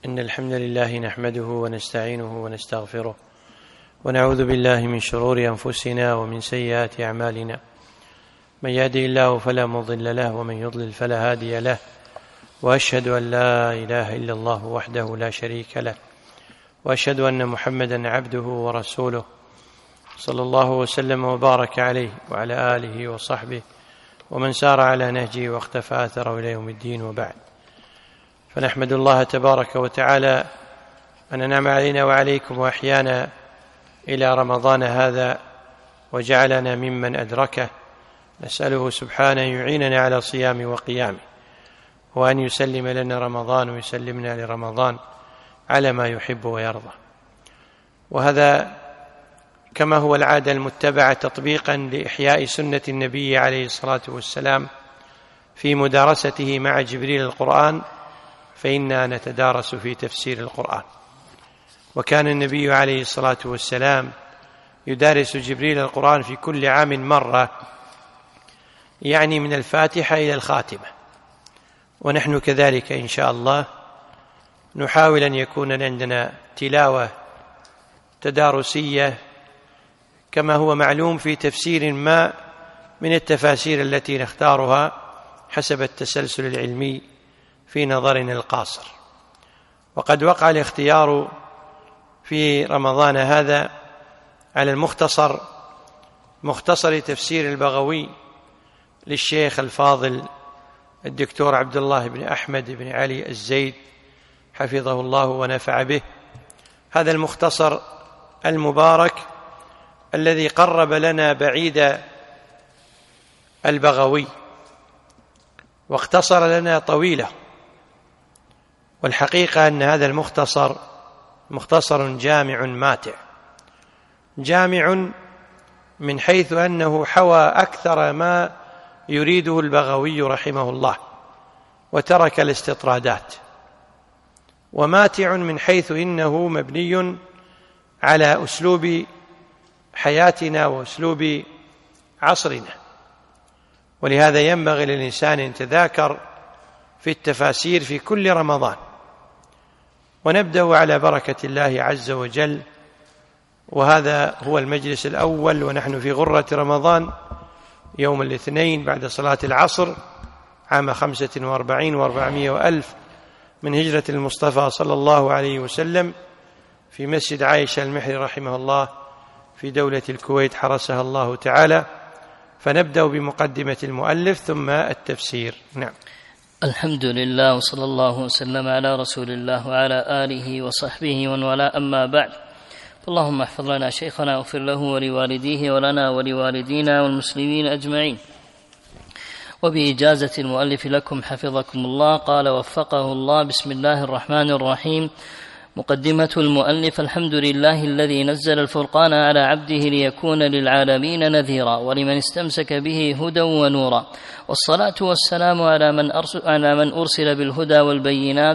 إن الحمد لله نحمده ونستعينه ونستغفره ونعوذ بالله من شرور أنفسنا ومن سيئات أعمالنا. من يهده الله فلا مضل له ومن يضلل فلا هادي له، وأشهد أن لا إله إلا الله وحده لا شريك له، وأشهد أن محمدا عبده ورسوله صلى الله وسلم وبارك عليه وعلى آله وصحبه ومن سار على نهجه واقتفى أثره إلى يوم الدين. وبعد، فنحمد الله تبارك وتعالى أن أنعم علينا وعليكم وأحيانا إلى رمضان هذا وجعلنا ممن أدركه. نسأله سبحانه يعيننا على صيام وقيامه، وأن يسلم لنا رمضان ويسلمنا لرمضان على ما يحب ويرضى. وهذا كما هو العادة المتبعة تطبيقا لإحياء سنة النبي عليه الصلاة والسلام في مدارسته مع جبريل القرآن، فإننا نتدارس في تفسير القرآن. وكان النبي عليه الصلاة والسلام يدارس جبريل القرآن في كل عام مرة، يعني من الفاتحة إلى الخاتمة. ونحن كذلك إن شاء الله نحاول أن يكون عندنا تلاوة تدارسية كما هو معلوم في تفسير ما من التفاسير التي نختارها حسب التسلسل العلمي في نظرنا القاصر. وقد وقع الاختيار في رمضان هذا على مختصر تفسير البغوي للشيخ الفاضل الدكتور عبد الله بن أحمد بن علي الزيد حفظه الله ونفع به. هذا المختصر المبارك الذي قرب لنا بعيد البغوي واختصر لنا طويله. والحقيقة أن هذا المختصر مختصر جامع ماتع، جامع من حيث أنه حوى أكثر ما يريده البغوي رحمه الله وترك الاستطرادات، وماتع من حيث إنه مبني على أسلوب حياتنا وأسلوب عصرنا. ولهذا ينبغي للإنسان أن يتذاكر في التفاسير في كل رمضان. ونبدأ على بركة الله عز وجل، وهذا هو المجلس الأول، ونحن في غرة رمضان يوم الاثنين بعد صلاة العصر عام 45 و400 وألف من هجرة المصطفى صلى الله عليه وسلم، في مسجد عائشة المحري رحمه الله في دولة الكويت حرسها الله تعالى. فنبدأ بمقدمة المؤلف ثم التفسير. نعم. الحمد لله، وصلى الله وسلم على رسول الله وعلى آله وصحبه ومن والاه، أما بعد. اللهم احفظ لنا شيخنا واغفر له ولوالديه ولنا ولوالدينا والمسلمين أجمعين. وبإجازة المؤلف لكم حفظكم الله، قال وفقه الله: بسم الله الرحمن الرحيم. مقدمة المؤلف: الحمد لله الذي نزل الفرقان على عبده ليكون للعالمين نذيرا ولمن استمسك به هدى ونورا، والصلاة والسلام على من أرسل بالهدى والبينات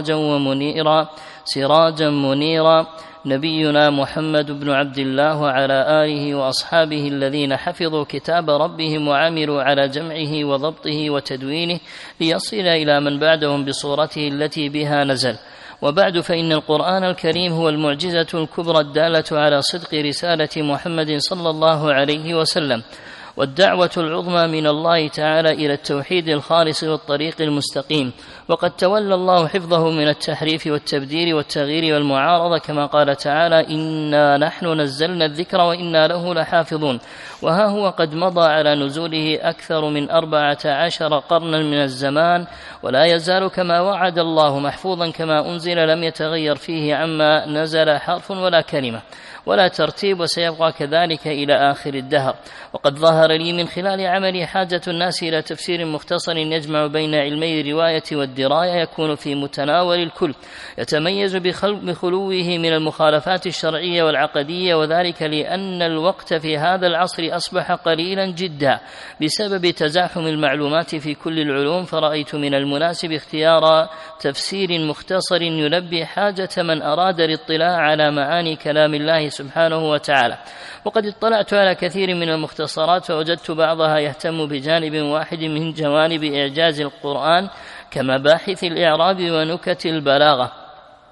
سراجا منيرا نبينا محمد بن عبد الله وعلى آله وأصحابه الذين حفظوا كتاب ربهم وعملوا على جمعه وضبطه وتدوينه ليصل إلى من بعدهم بصورته التي بها نزل. وبعد، فإن القرآن الكريم هو المعجزة الكبرى الدالة على صدق رسالة محمد صلى الله عليه وسلم، والدعوة العظمى من الله تعالى إلى التوحيد الخالص والطريق المستقيم. وقد تولى الله حفظه من التحريف والتبديل والتغيير والمعارضة، كما قال تعالى: إنا نحن نزلنا الذكر وإنا له لحافظون. وها هو قد مضى على نزوله أكثر من 14 قرنا من الزمان، ولا يزال كما وعد الله محفوظا كما أنزل، لم يتغير فيه عما نزل حرف ولا كلمة ولا ترتيب، وسيبقى كذلك إلى آخر الدهر. وقد ظهر لي من خلال عملي حاجة الناس إلى تفسير مختصر يجمع بين علمي الرواية والدراية، يكون في متناول الكل، يتميز بخلوه من المخالفات الشرعية والعقدية، وذلك لأن الوقت في هذا العصر أصبح قليلا جدا بسبب تزاحم المعلومات في كل العلوم، فرأيت من المناسب اختيار تفسير مختصر يلبي حاجة من أراد الاطلاع على معاني كلام الله سبحانه وتعالى. وقد اطلعت على كثير من المختصرات، فوجدت بعضها يهتم بجانب واحد من جوانب إعجاز القرآن كمباحث الإعراب ونكت البلاغة،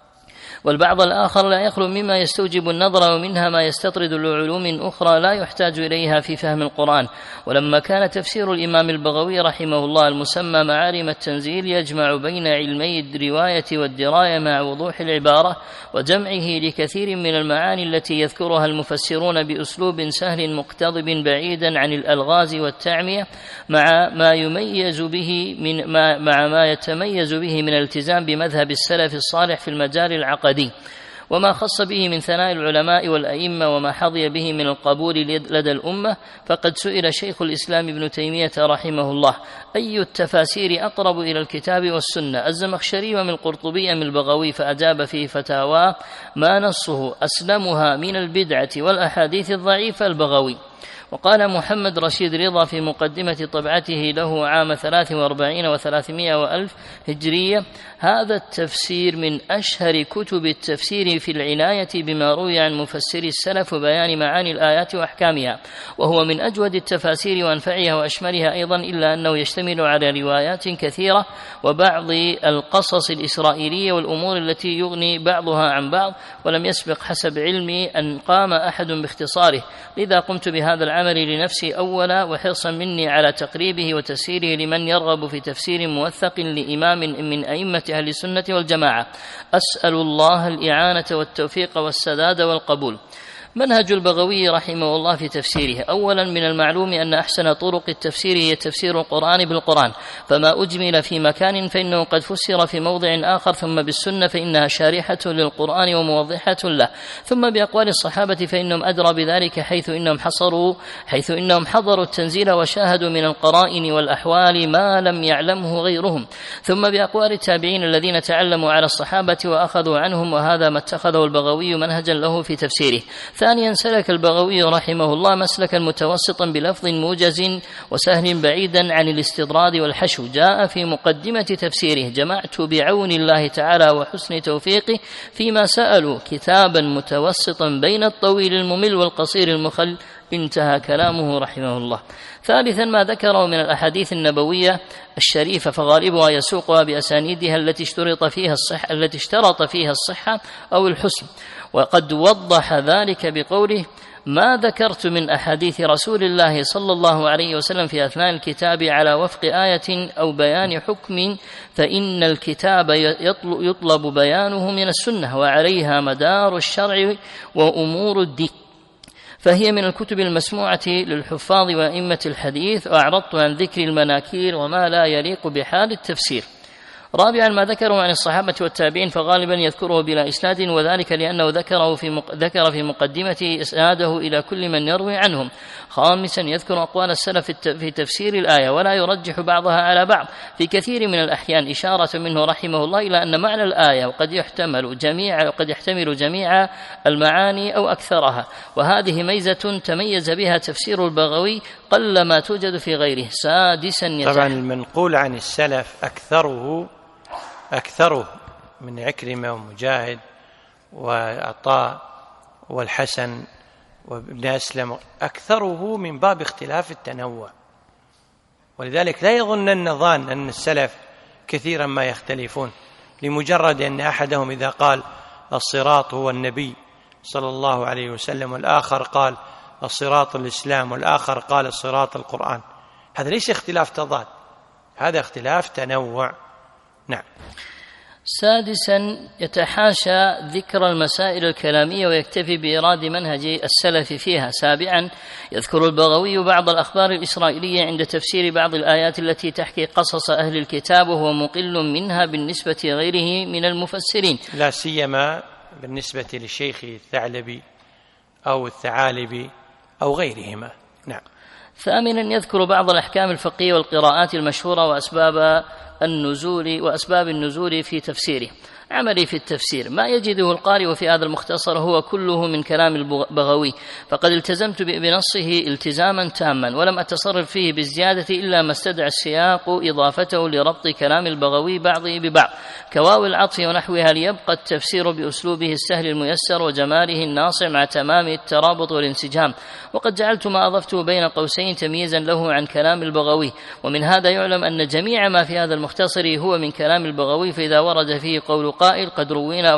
والبعض الآخر لا يخلو مما يستوجب النظر، ومنها ما يستطرد لعلوم أخرى لا يحتاج إليها في فهم القرآن. ولما كان تفسير الإمام البغوي رحمه الله المسمى معالم التنزيل يجمع بين علمي الرواية والدراية مع وضوح العبارة وجمعه لكثير من المعاني التي يذكرها المفسرون بأسلوب سهل مقتضب بعيدا عن الألغاز والتعمية، مع ما يتميز به من الالتزام بمذهب السلف الصالح في المجال العقدي، وما خص به من ثناء العلماء والأئمة وما حظي به من القبول لدى الأمة. فقد سئل شيخ الإسلام ابن تيمية رحمه الله: أي التفاسير أقرب إلى الكتاب والسنة، الزمخشري ومن القرطبي أم البغوي؟ فأجاب في فتاواه: ما نصه أسلمها من البدعة والأحاديث الضعيفة البغوي. وقال محمد رشيد رضا في مقدمة طبعته له عام 43 و300 وألف هجرية: هذا التفسير من أشهر كتب التفسير في العناية بما روي عن مفسري السلف وبيان معاني الآيات وأحكامها، وهو من أجود التفاسير وأنفعها وأشملها أيضا، إلا أنه يشتمل على روايات كثيرة وبعض القصص الإسرائيلية والأمور التي يغني بعضها عن بعض، ولم يسبق حسب علمي أن قام أحد باختصاره، لذا قمت بهذا العمل لنفسي أولا، وحرصا مني على تقريبه وتسهيله لمن يرغب في تفسير موثق لإمام من أئمة أهل السنة والجماعة. أسأل الله الإعانة والتوفيق والسداد والقبول. منهج البغوي رحمه الله في تفسيره: أولا، من المعلوم أن أحسن طرق التفسير هي تفسير القرآن بالقرآن، فما أجمل في مكان فإنه قد فسر في موضع آخر، ثم بالسنة فإنها شارحة للقرآن وموضحة له، ثم بأقوال الصحابة فإنهم أدرى بذلك، حيث إنهم حضروا التنزيل وشاهدوا من القرائن والأحوال ما لم يعلمه غيرهم، ثم بأقوال التابعين الذين تعلموا على الصحابة وأخذوا عنهم، وهذا ما اتخذه البغوي منهجا له في تفسيره. ثانيا، سلك البغوي رحمه الله مسلكا متوسطا بلفظ موجز وسهل بعيدا عن الاستطراد والحشو. جاء في مقدمة تفسيره: جمعت بعون الله تعالى وحسن توفيقه فيما سألوا كتابا متوسطا بين الطويل الممل والقصير المخل. انتهى كلامه رحمه الله. ثالثا، ما ذكره من الأحاديث النبوية الشريفة، فغالبها يسوقها بأسانيدها التي اشترط فيها الصحة أو الحسن، وقد وضح ذلك بقوله: ما ذكرت من أحاديث رسول الله صلى الله عليه وسلم في أثناء الكتاب على وفق آية أو بيان حكم، فإن الكتاب يطلب بيانه من السنة، وعليها مدار الشرع وأمور الدين، فهي من الكتب المسموعة للحفاظ وأئمة الحديث. وأعرضت عن ذكر المناكير وما لا يليق بحال التفسير. رابعا، ما ذكره عن الصحابة والتابعين فغالبا يذكره بلا إسناد، وذلك لأنه ذكر في مقدمته إسناده إلى كل من يروي عنهم. خامسا، يذكر أقوال السلف في تفسير الآية ولا يرجح بعضها على بعض في كثير من الأحيان، إشارة منه رحمه الله إلى أن معنى الآية وقد يحتمل جميع المعاني أو أكثرها، وهذه ميزة تميز بها تفسير البغوي قلما توجد في غيره. سادسا، طبعا المنقول عن السلف أكثره من عكرمة ومجاهد وعطاء والحسن وابن أسلم، أكثره من باب اختلاف التنوع، ولذلك لا يظنن ظان أن السلف كثيرا ما يختلفون، لمجرد أن أحدهم إذا قال الصراط هو النبي صلى الله عليه وسلم، والآخر قال الصراط الإسلام، والآخر قال الصراط القرآن، هذا ليس اختلاف تضاد، هذا اختلاف تنوع. نعم. سادسا، يتحاشى ذكر المسائل الكلامية ويكتفي بإيراد منهج السلف فيها. سابعا، يذكر البغوي بعض الأخبار الإسرائيلية عند تفسير بعض الآيات التي تحكي قصص أهل الكتاب، وهو مقل منها بالنسبة لغيره من المفسرين، لا سيما بالنسبة للشيخ الثعلبي أو الثعالبي أو غيرهما. نعم. ثامنا، يذكر بعض الأحكام الفقهية والقراءات المشهورة وأسباب النزول في تفسيره. عملي في التفسير: ما يجده القارئ في هذا المختصر هو كله من كلام البغوي، فقد التزمت بنصه التزاما تاما، ولم أتصرف فيه بالزيادة إلا ما استدعى السياق إضافته لربط كلام البغوي بعضه ببعض كواو العطف ونحوها، ليبقى التفسير بأسلوبه السهل الميسر وجماله الناصع مع تمام الترابط والانسجام. وقد جعلت ما أضفته بين قوسين تمييزا له عن كلام البغوي، ومن هذا يعلم أن جميع ما في هذا المختصر هو من كلام البغوي، فإذا ورد فيه قول قائل قد روينا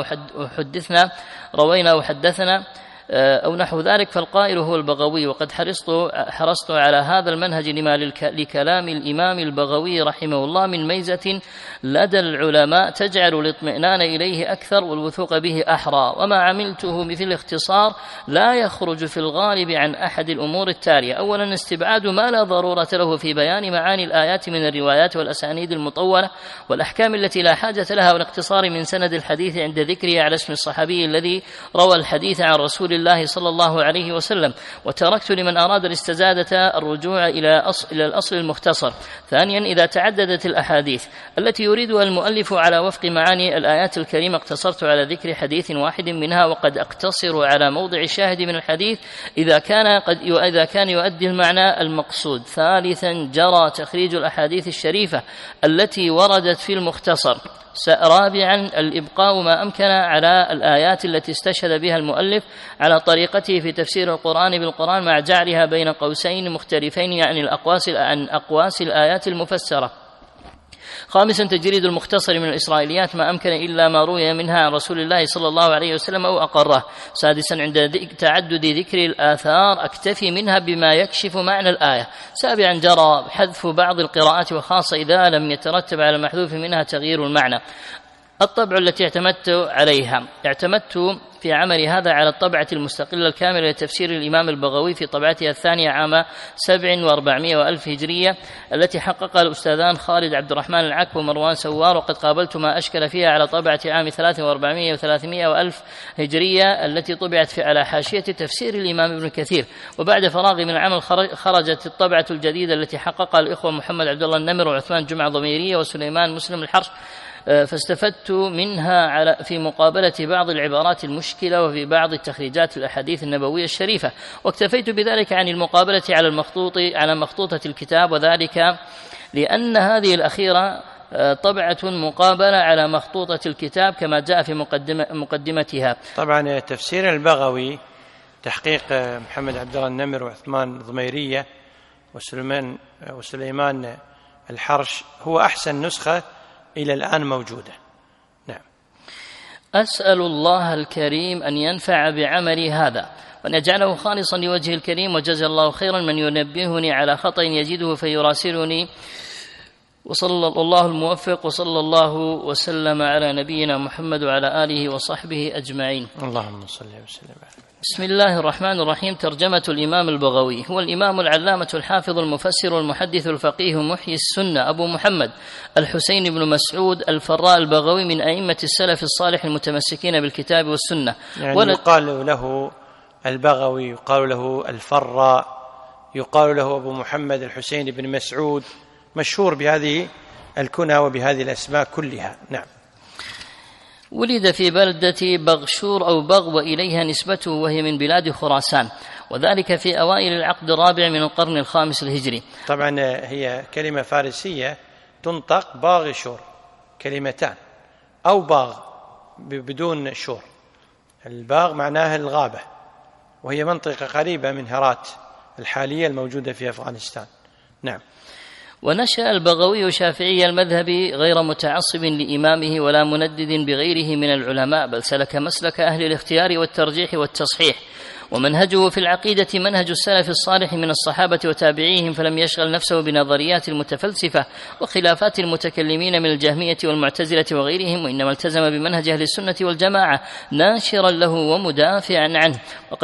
روينا وحدثنا أو نحو ذلك، فالقائل هو البغوي. وقد حرصت على هذا المنهج لما لكلام الإمام البغوي رحمه الله من ميزة لدى العلماء تجعل الاطمئنان إليه أكثر والوثوق به أحرى. وما عملته مثل الاختصار لا يخرج في الغالب عن أحد الأمور التالية: أولا استبعاد ما لا ضرورة له في بيان معاني الآيات من الروايات والأسانيد المطولة والأحكام التي لا حاجة لها، والاقتصار من سند الحديث عند ذكره على اسم الصحابي الذي روى الحديث عن رسول الله صلى الله عليه وسلم. وتركت لمن أراد الاستزادة الرجوع إلى الأصل المختصر. ثانيا إذا تعددت الأحاديث التي يريدها المؤلف على وفق معاني الآيات الكريمة اقتصرت على ذكر حديث واحد منها، وقد أقتصر على موضع الشاهد من الحديث إذا كان يؤدي المعنى المقصود. ثالثا جرى تخريج الأحاديث الشريفة التي وردت في المختصر. رابعا الإبقاء ما أمكن على الآيات التي استشهد بها المؤلف على طريقته في تفسير القرآن بالقرآن مع جعلها بين قوسين مختلفين يعني عن أقواس الآيات المفسرة. خامسا تجريد المختصر من الإسرائيليات ما أمكن إلا ما روي منها عن رسول الله صلى الله عليه وسلم أو أقره. سادسا عند تعدد ذكر الآثار أكتفي منها بما يكشف معنى الآية. سابعا جرى حذف بعض القراءات وخاصة إذا لم يترتب على المحذوف منها تغيير المعنى. الطبع التي اعتمدت في عملي هذا على الطبعة المستقلة الكاملة لتفسير الإمام البغوي في طبعتها الثانية عام 700 وألف هجرية التي حققها الأستاذان خالد عبد الرحمن العكب ومروان سوار. وقد قابلت ما أشكل فيها على طبعة عام 400 و300 وألف هجرية التي طبعت على حاشية تفسير الإمام ابن كثير. وبعد فراغي من العمل خرجت الطبعة الجديدة التي حققها الإخوة محمد عبد الله النمر وعثمان جمعة ضميرية وسليمان مسلم الحرش، فاستفدت منها في مقابلة بعض العبارات المشكلة وفي بعض التخريجات الأحاديث النبوية الشريفة، واكتفيت بذلك عن المقابلة على مخطوطة الكتاب، وذلك لأن هذه الأخيرة طبعة مقابلة على مخطوطة الكتاب كما جاء في مقدمتها. طبعا تفسير البغوي تحقيق محمد عبد الله النمر وعثمان ضميرية وسليمان الحرش هو أحسن نسخة إلى الآن موجودة. نعم. أسأل الله الكريم أن ينفع بعملي هذا وأن يجعله خالصا لوجه الكريم، وجزا الله خيرا من ينبهني على خطأ يجده فيراسلني. وصلى الله الموفق وصلى الله وسلم على نبينا محمد وعلى آله وصحبه أجمعين. اللهم صل وسلم على. بسم الله الرحمن الرحيم. ترجمة الإمام البغوي. هو الإمام العلامة الحافظ المفسر المحدث الفقيه محيي السنة أبو محمد الحسين بن مسعود الفراء البغوي من أئمة السلف الصالح المتمسكين بالكتاب والسنة. يعني يقال له البغوي، يقال له الفراء، يقال له أبو محمد الحسين بن مسعود، مشهور بهذه الكنى وبهذه الأسماء كلها. نعم. ولد في بلدة بغشور أو بغ وإليها نسبته، وهي من بلاد خراسان، وذلك في أوائل العقد الرابع من القرن الخامس الهجري. طبعا هي كلمة فارسية تنطق باغشور، كلمتان، أو باغ بدون شور. الباغ معناها الغابة، وهي منطقة قريبة من هرات الحالية الموجودة في أفغانستان. نعم. ونشأ البغوي شافعي المذهب غير متعصب لإمامه ولا مندد بغيره من العلماء، بل سلك مسلك أهل الاختيار والترجيح والتصحيح، ومنهجه في العقيدة منهج السلف الصالح من الصحابة وتابعيهم، فلم يشغل نفسه بنظريات المتفلسفة وخلافات المتكلمين من الجهمية والمعتزلة وغيرهم، وإنما التزم بمنهج أهل السنة والجماعة ناشرا له ومدافعا عنه.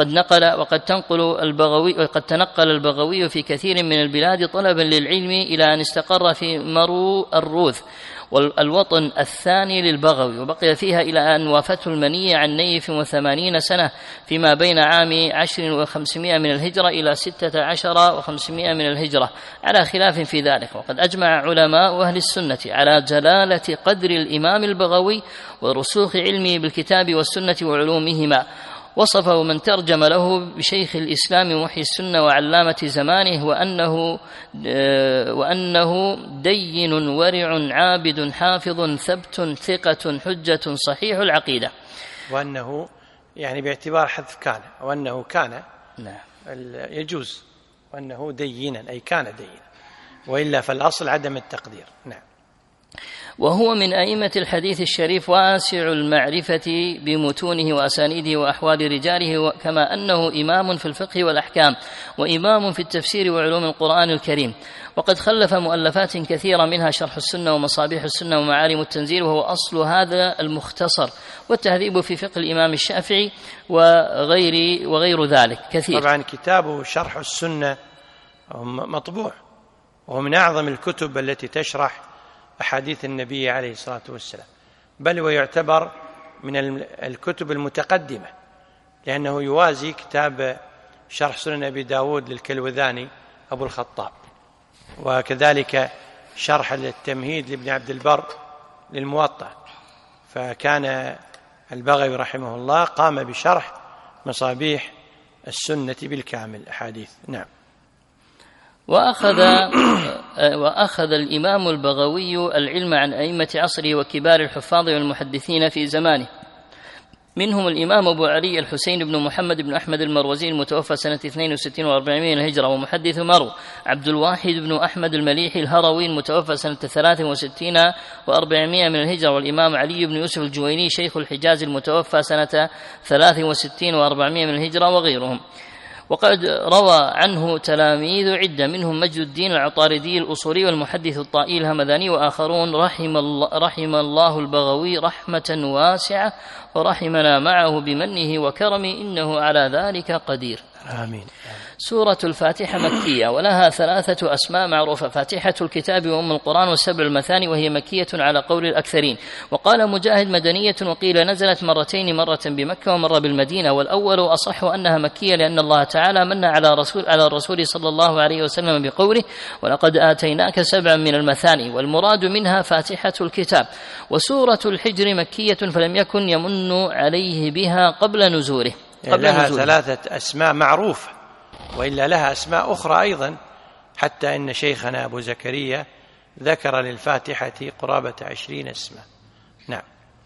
وقد تنقل البغوي في كثير من البلاد طلبا للعلم إلى أن استقر في مرو الروذ والوطن الثاني للبغوي، وبقي فيها إلى أن وافته المنية عن نيف 80 سنة فيما بين عام 10 و500 من الهجرة إلى 16 و500 من الهجرة، على خلاف في ذلك. وقد أجمع علماء أهل السنة على جلالة قدر الإمام البغوي ورسوخ علمه بالكتاب والسنة وعلومهما. وصفه من ترجم له بشيخ الإسلام محيي السنة وعلامة زمانه، وأنه دين ورع عابد حافظ ثبت ثقة حجة صحيح العقيدة. وأنه يعني باعتبار حذف كان، وأنه كان نعم يجوز، وأنه دينا أي كان دينا، وإلا فالأصل عدم التقدير. نعم. وهو من أئمة الحديث الشريف واسع المعرفة بمتونه وأسانيده وأحوال رجاله، كما أنه إمام في الفقه والأحكام وإمام في التفسير وعلوم القرآن الكريم. وقد خلف مؤلفات كثيرة منها شرح السنة ومصابيح السنة ومعالم التنزيل، وهو أصل هذا المختصر، والتهذيب في فقه الإمام الشافعي وغير ذلك كثير. طبعا كتابه شرح السنة مطبوع، وهو من أعظم الكتب التي تشرح أحاديث النبي عليه الصلاة والسلام، بل ويعتبر من الكتب المتقدمة، لأنه يوازي كتاب شرح سنن أبي داود للكلوذاني أبو الخطاب، وكذلك شرح التمهيد لابن عبد البر للموطأ. فكان البغوي رحمه الله قام بشرح مصابيح السنة بالكامل أحاديث. نعم. وأخذ الإمام البغوي العلم عن أئمة عصره وكبار الحفاظ والمحدثين في زمانه، منهم الإمام أبو علي الحسين بن محمد بن أحمد المروزي المتوفى سنة 62 و400 من الهجرة، ومحدث مرو عبد الواحد بن أحمد المليحي الهروي المتوفى سنة 63 و400 من الهجرة، والإمام علي بن يوسف الجويني شيخ الحجاز المتوفى سنة 63 و400 من الهجرة، وغيرهم. وقد روى عنه تلاميذ عدة، منهم مجد الدين العطاردي الأصولي والمحدث الطائي الهمداني وآخرون. رحم الله البغوي رحمة واسعة، ورحمنا معه بمنه وكرمه، إنه على ذلك قدير. آمين. سورة الفاتحة مكية، ولها 3 أسماء معروفة: فاتحة الكتاب وأم القرآن و7 المثاني، وهي مكية على قول الأكثرين. وقال مجاهد مدنية، وقيل نزلت مرتين، مرة بمكة ومرة بالمدينة، والأول أصح أنها مكية، لأن الله تعالى من على الرسول صلى الله عليه وسلم بقوله: ولقد آتيناك 7 من المثاني، والمراد منها فاتحة الكتاب. وسورة الحجر مكية، فلم يكن يمن عليه بها قبل نزوله. لها 3 أسماء معروفة، وإلا لها أسماء أخرى أيضا، حتى إن شيخنا أبو زكريا ذكر للفاتحة قرابة 20 اسما. نعم.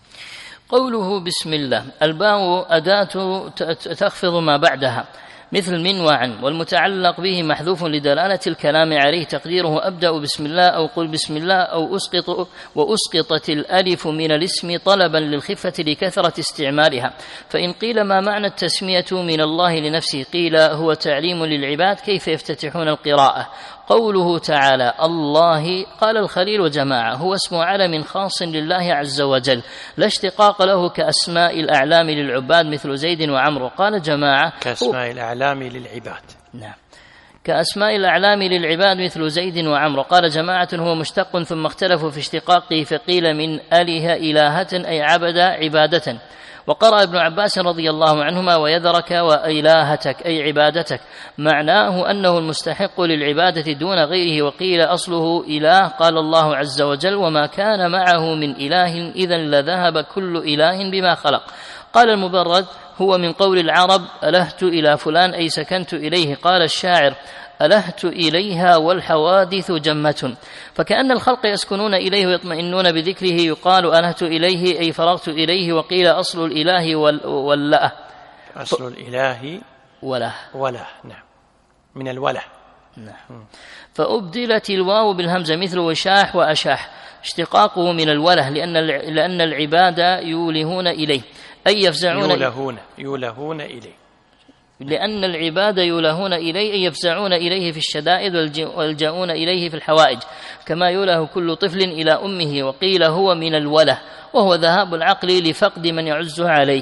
قوله بسم الله، الباء أداة تخفض ما بعدها، مثل من وعن، والمتعلق به محذوف لدلالة الكلام عليه، تقديره أبدأ بسم الله أو قل بسم الله، أو وأسقطت الألف من الاسم طلبا للخفة لكثرة استعمالها. فإن قيل ما معنى التسمية من الله لنفسه، قيل هو تعليم للعباد كيف يفتتحون القراءة. قوله تعالى الله، قال الخليل وجماعة، هو اسم علم خاص لله عز وجل، لا اشتقاق له كأسماء الأعلام للعباد مثل زيد وعمرو. قال جماعة كأسماء الأعلام للعباد. نعم، كأسماء الأعلام للعباد مثل زيد وعمرو. قال جماعة هو مشتق، ثم اختلفوا في اشتقاقه، فقيل من أله إلهة أي عبد عبادة. وقرأ ابن عباس رضي الله عنهما ويذرك وإلهتك أي عبادتك، معناه أنه المستحق للعبادة دون غيره. وقيل أصله إله، قال الله عز وجل: وما كان معه من إله إذا لذهب كل إله بما خلق. قال المبرد: هو من قول العرب ألهت إلى فلان أي سكنت إليه. قال الشاعر: ألهت إليها والحوادث جمة. فكأن الخلق يسكنون إليه ويطمئنون بذكره، يقال ألهت إليه أي فرغت إليه. وقيل أصل الإله واللأه، أصل الإله وله. نعم، من الوله. نعم. فأبدلت الواو بالهمزة، مثل وشاح وأشاح، اشتقاقه من الوله، لأن العباد يولهون إليه أي يفزعون يولهون إليه، لأن العباد يولهون إليه أي يفزعون إليه في الشدائد والجاؤون إليه في الحوائج، كما يوله كل طفل إلى أمه. وقيل هو من الوله، وهو ذهاب العقل لفقد من يعزه عليك.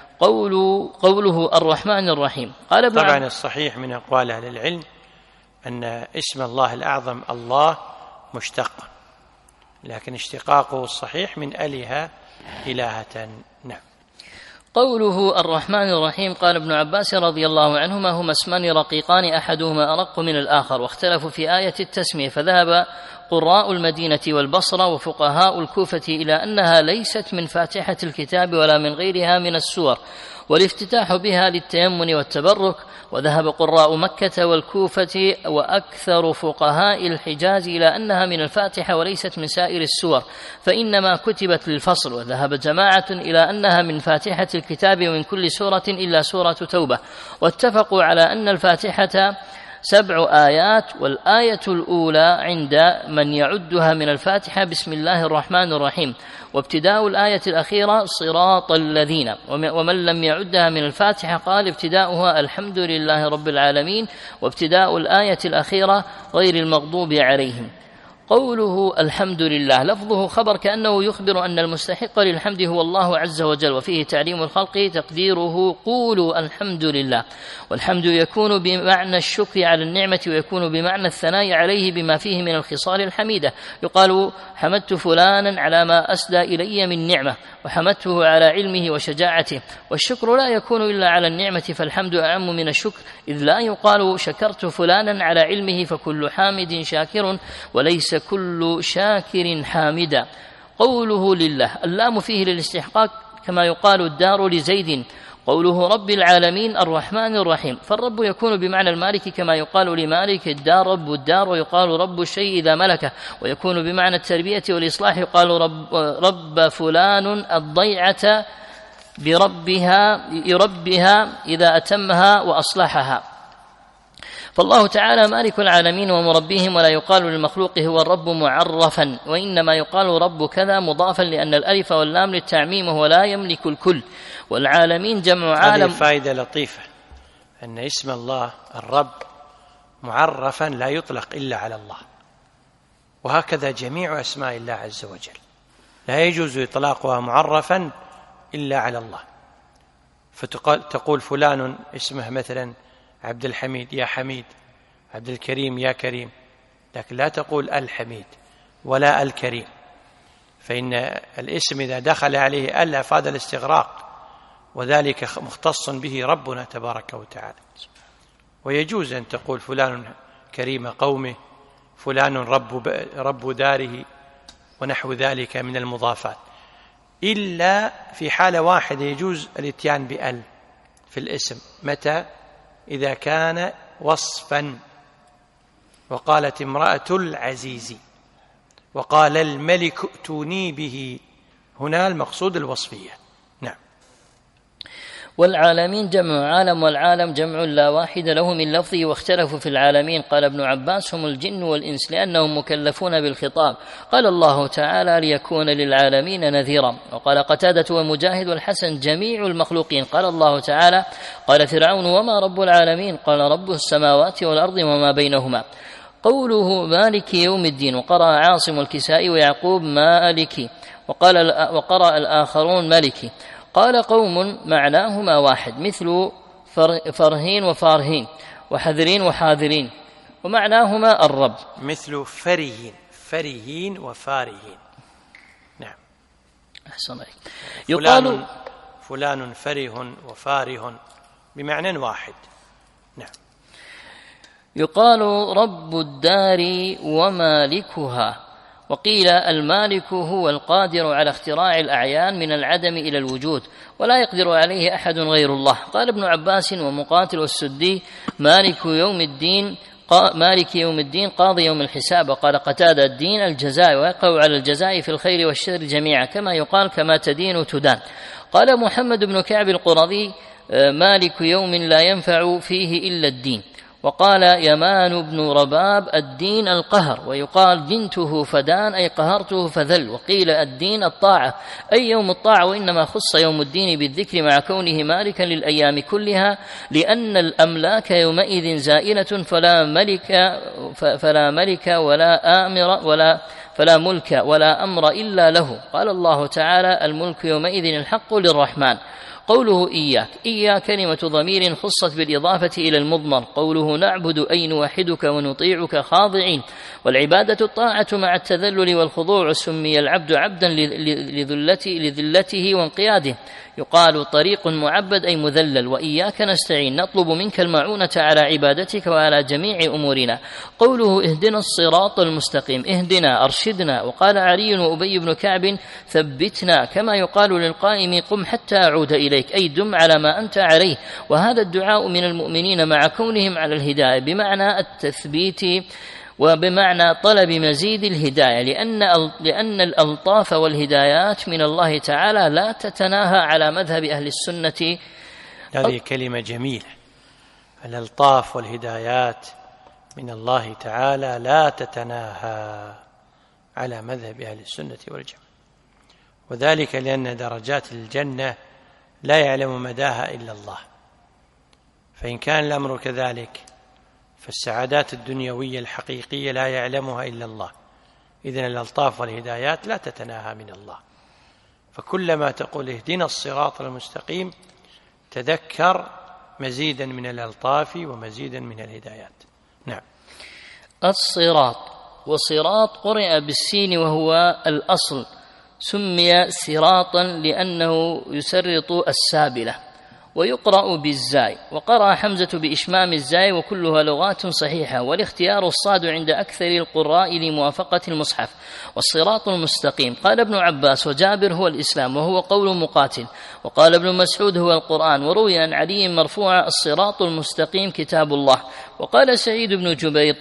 قوله الرحمن الرحيم، قال ابن طبعا الصحيح من أقوال أهل العلم أن اسم الله الأعظم الله مشتق، لكن اشتقاقه الصحيح من أله إلهة. نعم. قوله الرحمن الرحيم، قال ابن عباس رضي الله عنهما: هما اسمان رقيقان أحدهما أرق من الآخر. واختلفوا في آية التسمية، فذهب قراء المدينة والبصرة وفقهاء الكوفة إلى أنها ليست من فاتحة الكتاب ولا من غيرها من السور، والافتتاح بها للتيمن والتبرك. وذهب قراء مكة والكوفة وأكثر فقهاء الحجاز إلى أنها من الفاتحة وليست من سائر السور، فإنما كتبت للفصل. وذهب جماعة إلى أنها من فاتحة الكتاب ومن كل سورة إلا سورة توبة. واتفقوا على أن الفاتحة 7 آيات، والآية الأولى عند من يعدها من الفاتحة بسم الله الرحمن الرحيم، وابتداء الآية الأخيرة صراط الذين، ومن لم يعدها من الفاتحة قال ابتداؤها الحمد لله رب العالمين، وابتداء الآية الأخيرة غير المغضوب عليهم. قوله الحمد لله لفظه خبر كأنه يخبر أن المستحق للحمد هو الله عز وجل، وفيه تعليم الخلق تقديره قولوا الحمد لله. والحمد يكون بمعنى الشكر على النعمة، ويكون بمعنى الثناء عليه بما فيه من الخصال الحميدة. يقال حمدت فلانا على ما أسدى إلي من نعمة، وحمدته على علمه وشجاعته. والشكر لا يكون إلا على النعمة، فالحمد أعم من الشكر، إذ لا يقال شكرت فلانا على علمه، فكل حامد شاكر وليس كل شاكر حامدا. قوله لله اللام فيه للاستحقاق، كما يقال الدار لزيد. قوله رب العالمين الرحمن الرحيم، فالرب يكون بمعنى المالك، كما يقال لمالك الدار رب الدار، ويقال رب الشيء إذا ملكه. ويكون بمعنى التربية والإصلاح، يقال رب فلان الضيعة يربها إذا أتمها وأصلحها. فالله تعالى مالك العالمين ومربيهم، ولا يقال للمخلوق هو الرب معرفا، وإنما يقال رب كذا مضافا، لأن الألف واللام للتعميم، وهو لا يملك الكل. والعالمين جمع عالم. هذه فائدة لطيفة، أن اسم الله الرب معرفا لا يطلق إلا على الله، وهكذا جميع أسماء الله عز وجل لا يجوز إطلاقها معرفا إلا على الله. فتقول فلان اسمه مثلا عبد الحميد يا حميد، عبد الكريم يا كريم، لكن لا تقول الحميد ولا الكريم، فإن الاسم إذا دخل عليه أل أفاد الاستغراق، وذلك مختص به ربنا تبارك وتعالى. ويجوز أن تقول فلان كريم قومه، فلان رب داره، ونحو ذلك من المضافات، إلا في حالة واحدة يجوز الاتيان بأل في الاسم. متى؟ إذا كان وصفا. وقالت امرأة العزيز، وقال الملك ائتوني به، هنا المقصود الوصفية. نعم. والعالمين جمع عالم، والعالم جمع لا واحد له من لفظه، واختلفوا في العالمين. قال ابن عباس هم الجن والإنس، لأنهم مكلفون بالخطاب. قال الله تعالى ليكون للعالمين نذيرا. وقال قتادة ومجاهد والحسن جميع المخلوقين. قال الله تعالى قال فرعون وما رب العالمين؟ قال رب السماوات والأرض وما بينهما. قوله مالك يوم الدين، وقرأ عاصم الكسائي ويعقوب مالك، وقرأ الآخرون مالكي. قال قوم معناهما واحد، مثل فرهين وفارهين، وحذرين وحاذرين، ومعناهما الرب. مثل فرهين وفارهين. نعم. أحسن عليك. يقال فلان فره وفاره بمعنى واحد. نعم. يقال رب الدار ومالكها. وقيل المالك هو القادر على اختراع الأعيان من العدم إلى الوجود، ولا يقدر عليه أحد غير الله. قال ابن عباس ومقاتل والسدي مالك يوم الدين قاضي يوم الحساب. وقال قتادة الدين الجزاء، ويقع على الجزاء في الخير والشر جميعا، كما يقال كما تدين تدان. قال محمد بن كعب القرظي مالك يوم لا ينفع فيه إلا الدين. وقال يمان بن رباب الدين القهر، ويقال دنته فدان أي قهرته فذل. وقيل الدين الطاعة أي يوم الطاعة، وإنما خص يوم الدين بالذكر مع كونه مالكا للأيام كلها، لأن الأملاك يومئذ زائلة، فلا ملك ولا أمر إلا له. قال الله تعالى الملك يومئذ الحق للرحمن. قوله إياك كلمة ضمير خصت بالإضافة إلى المضمر. قوله نعبد أي نوحدك ونطيعك خاضعين. والعبادة الطاعة مع التذلل والخضوع، سمي العبد عبدا لذلته وانقياده. يقال طريق معبد أي مذلل. وإياك نستعين نطلب منك المعونة على عبادتك وعلى جميع أمورنا. قوله اهدنا الصراط المستقيم، اهدنا أرشدنا. وقال علي وأبي بن كعب ثبتنا، كما يقال للقائم قم حتى أعود إليك، أي دم على ما أنت عليه. وهذا الدعاء من المؤمنين مع كونهم على الهداية بمعنى التثبيت وبمعنى طلب مزيد الهداية، لأن الألطاف والهدايات من الله تعالى لا تتناهى على مذهب أهل السنة. هذه كلمة جميلة، الألطاف والهدايات من الله تعالى لا تتناهى على مذهب أهل السنة والجماعة، وذلك لأن درجات الجنة لا يعلم مداها إلا الله، فإن كان الأمر كذلك فالسعادات الدنيوية الحقيقية لا يعلمها إلا الله، إذن الألطاف والهدايات لا تتناهى من الله. فكلما تقول اهدنا الصراط المستقيم تذكر مزيدا من الألطاف ومزيدا من الهدايات. نعم. الصراط، وصراط قرئ بالسين وهو الأصل، سمي صراطا لأنه يسرط السابلة، ويقرأ بالزاي، وقرأ حمزة بإشمام الزاي، وكلها لغات صحيحة، والاختيار الصاد عند أكثر القراء لموافقة المصحف. والصراط المستقيم قال ابن عباس وجابر هو الإسلام، وهو قول مقاتل، وقال ابن مسعود هو القرآن، وروي عن علي مرفوعا الصراط المستقيم كتاب الله. وقال سعيد بن جبير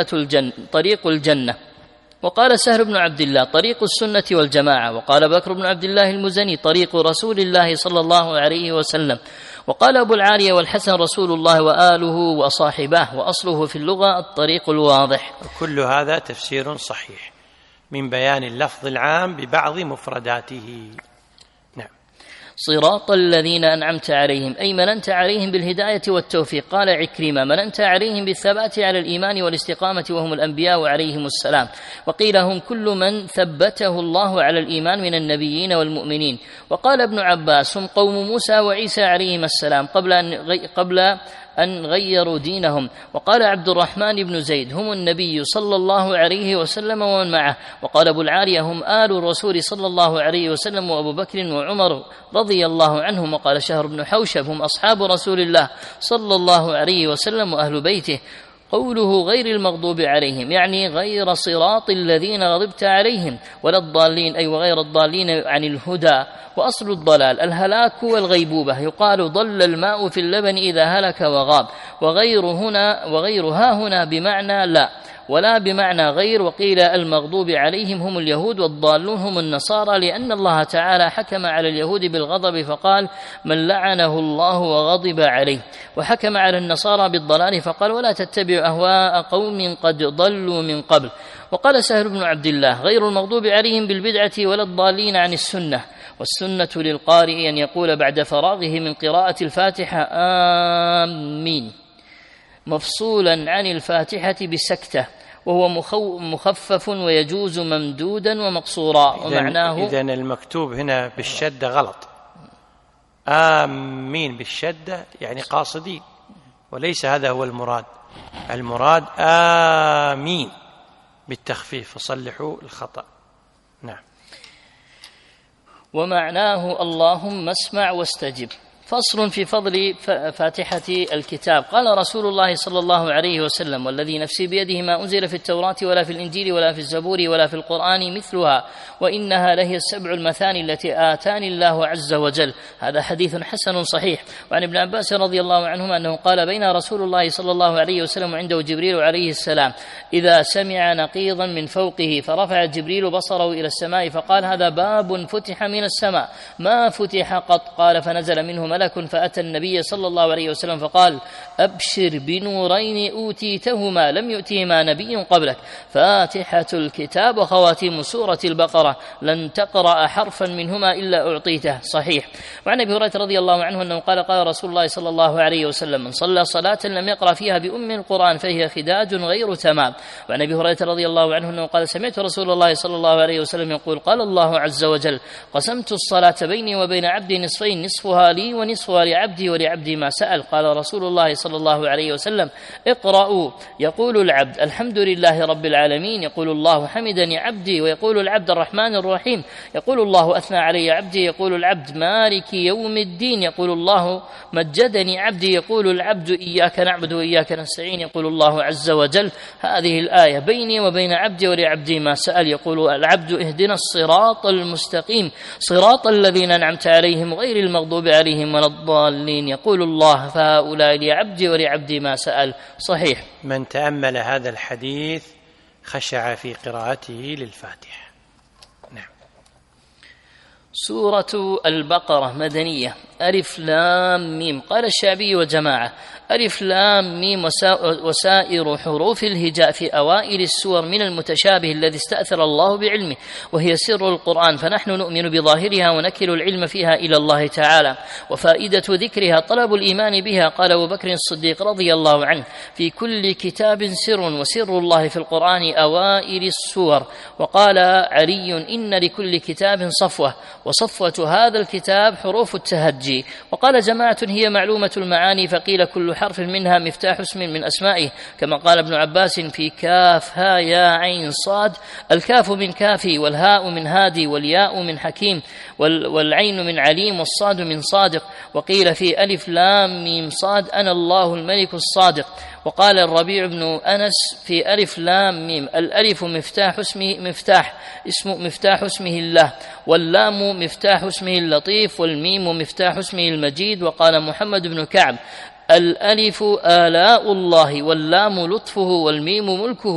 طريق الجنة، وقال سهل بن عبد الله طريق السنة والجماعة، وقال بكر بن عبد الله المزني طريق رسول الله صلى الله عليه وسلم، وقال أبو العالية والحسن رسول الله وآله وصاحبه، وأصله في اللغة الطريق الواضح. كل هذا تفسير صحيح من بيان اللفظ العام ببعض مفرداته. نعم. صراط الذين أنعمت عليهم، أي مننت عليهم بالهداية والتوفيق. قال عكرمة مننت عليهم بالثبات على الإيمان والاستقامة، وهم الأنبياء عليهم السلام. وقيل هم كل من ثبته الله على الإيمان من النبيين والمؤمنين. وقال ابن عباس هم قوم موسى وعيسى عليهم السلام قبل أن غيروا دينهم. وقال عبد الرحمن بن زيد هم النبي صلى الله عليه وسلم ومن معه. وقال أبو العالية هم آل الرسول صلى الله عليه وسلم وأبو بكر وعمر رضي الله عنهم. وقال شهر بن حوشب هم أصحاب رسول الله صلى الله عليه وسلم وأهل بيته. قوله غير المغضوب عليهم يعني غير صراط الذين غضبت عليهم، ولا الضالين أي وغير الضالين عن الهدى. وأصل الضلال الهلاك والغيبوبة، يقال ضل الماء في اللبن إذا هلك وغاب. وغيرها هنا بمعنى لا، ولا بمعنى غير. وقيل المغضوب عليهم هم اليهود، والضالون هم النصارى، لأن الله تعالى حكم على اليهود بالغضب فقال من لعنه الله وغضب عليه، وحكم على النصارى بالضلال فقال ولا تتبعوا أهواء قوم قد ضلوا من قبل. وقال سهل بن عبد الله غير المغضوب عليهم بالبدعة ولا الضالين عن السنة. والسنة للقارئ أن يقول بعد فراغه من قراءة الفاتحة آمين، مفصولا عن الفاتحة بسكتة، وهو مخفف ويجوز ممدودا ومقصورا. ومعناه إذن المكتوب هنا بالشدة غلط، آمين بالشدة يعني قاصدين، وليس هذا هو المراد. المراد آمين بالتخفيف، فصلحوا الخطأ. نعم. ومعناه اللهم اسمع واستجب. فصل في فضل فاتحة الكتاب. قال رسول الله صلى الله عليه وسلم والذي نفسي بيده ما أنزل في التوراة ولا في الإنجيل ولا في الزبور ولا في القرآن مثلها، وإنها لهي السبع المثاني التي آتاني الله عز وجل. هذا حديث حسن صحيح. وعن ابن عباس رضي الله عنهما أنه قال بين رسول الله صلى الله عليه وسلم عنده جبريل عليه السلام إذا سمع نقيضا من فوقه فرفع جبريل بصره إلى السماء فقال هذا باب فتح من السماء ما فتح قط. قال فنزل منه ملك فأتى النبي صلى الله عليه وسلم فقال أبشر بنورين أوتيتهما لم يؤتهما نبي قبلك، فاتحة الكتاب وخواتيم سورة البقرة، لن تقرأ حرفا منهما إلا أعطيته. صحيح. وعن أبي هريرة رضي الله عنه أنه قال قال رسول الله صلى الله عليه وسلم من صلى صلاة لم يقرأ فيها بأم القرآن فهي خداج غير تمام. وعن أبي هريرة رضي الله عنه أنه قال سمعت رسول الله صلى الله عليه وسلم يقول قال الله عز وجل قسمت الصلاة بيني وبين عبدي نصفين، نصفها لي ونصفها لعبدي ولعبدي ما سأل. قال رسول الله صلى الله عليه وسلم اقرأوا يقول العبد الحمد لله رب العالمين، يقول الله حمدني عبدي، ويقول العبد الرحمن الرحيم، يقول الله أثنى علي عبدي، يقول العبد مالك يوم الدين، يقول الله مجدني عبدي، يقول العبد إياك نعبد وإياك نستعين، يقول الله عز وجل هذه الآية بيني وبين عبدي ولعبدي ما سأل. يقول العبد اهدنا الصراط المستقيم صراط الذين أنعمت عليهم غير المغضوب عليهم ولا الضالين، يقول الله فهؤلاء لعبدي ولعبدي ما سأل. صحيح. من تأمل هذا الحديث خشع في قراءته للفاتحة. نعم. سورة البقرة مدنية. ألف لام ميم. قال الشعبي وجماعة: ألف لام ميم وسائر حروف الهجاء في أوائل السور من المتشابه الذي استأثر الله بعلمه، وهي سر القرآن، فنحن نؤمن بظاهرها ونكل العلم فيها إلى الله تعالى. وفائدة ذكرها طلب الإيمان بها. قال أبو بكر الصديق رضي الله عنه: في كل كتاب سر، وسر الله في القرآن أوائل السور. وقال علي: إن لكل كتاب صفوة، وصفوة هذا الكتاب حروف التهجي. وقال جماعة: هي معلومة المعاني، فقيل كل حرف منها مفتاح اسم من أسمائه، كما قال ابن عباس: في كاف ها يا عين صاد، الكاف من كافي، والهاء من هادي، والياء من حكيم، والعين من عليم، والصاد من صادق. وقيل في ألف لام ميم صاد: أنا الله الملك الصادق. وقال الربيع بن أنس في ألف لام ميم: الألف مفتاح اسمه الله، واللام مفتاح اسمه اللطيف، والميم مفتاح اسمه المجيد. وقال محمد بن كعب: الألف آلاء الله، واللام لطفه، والميم ملكه.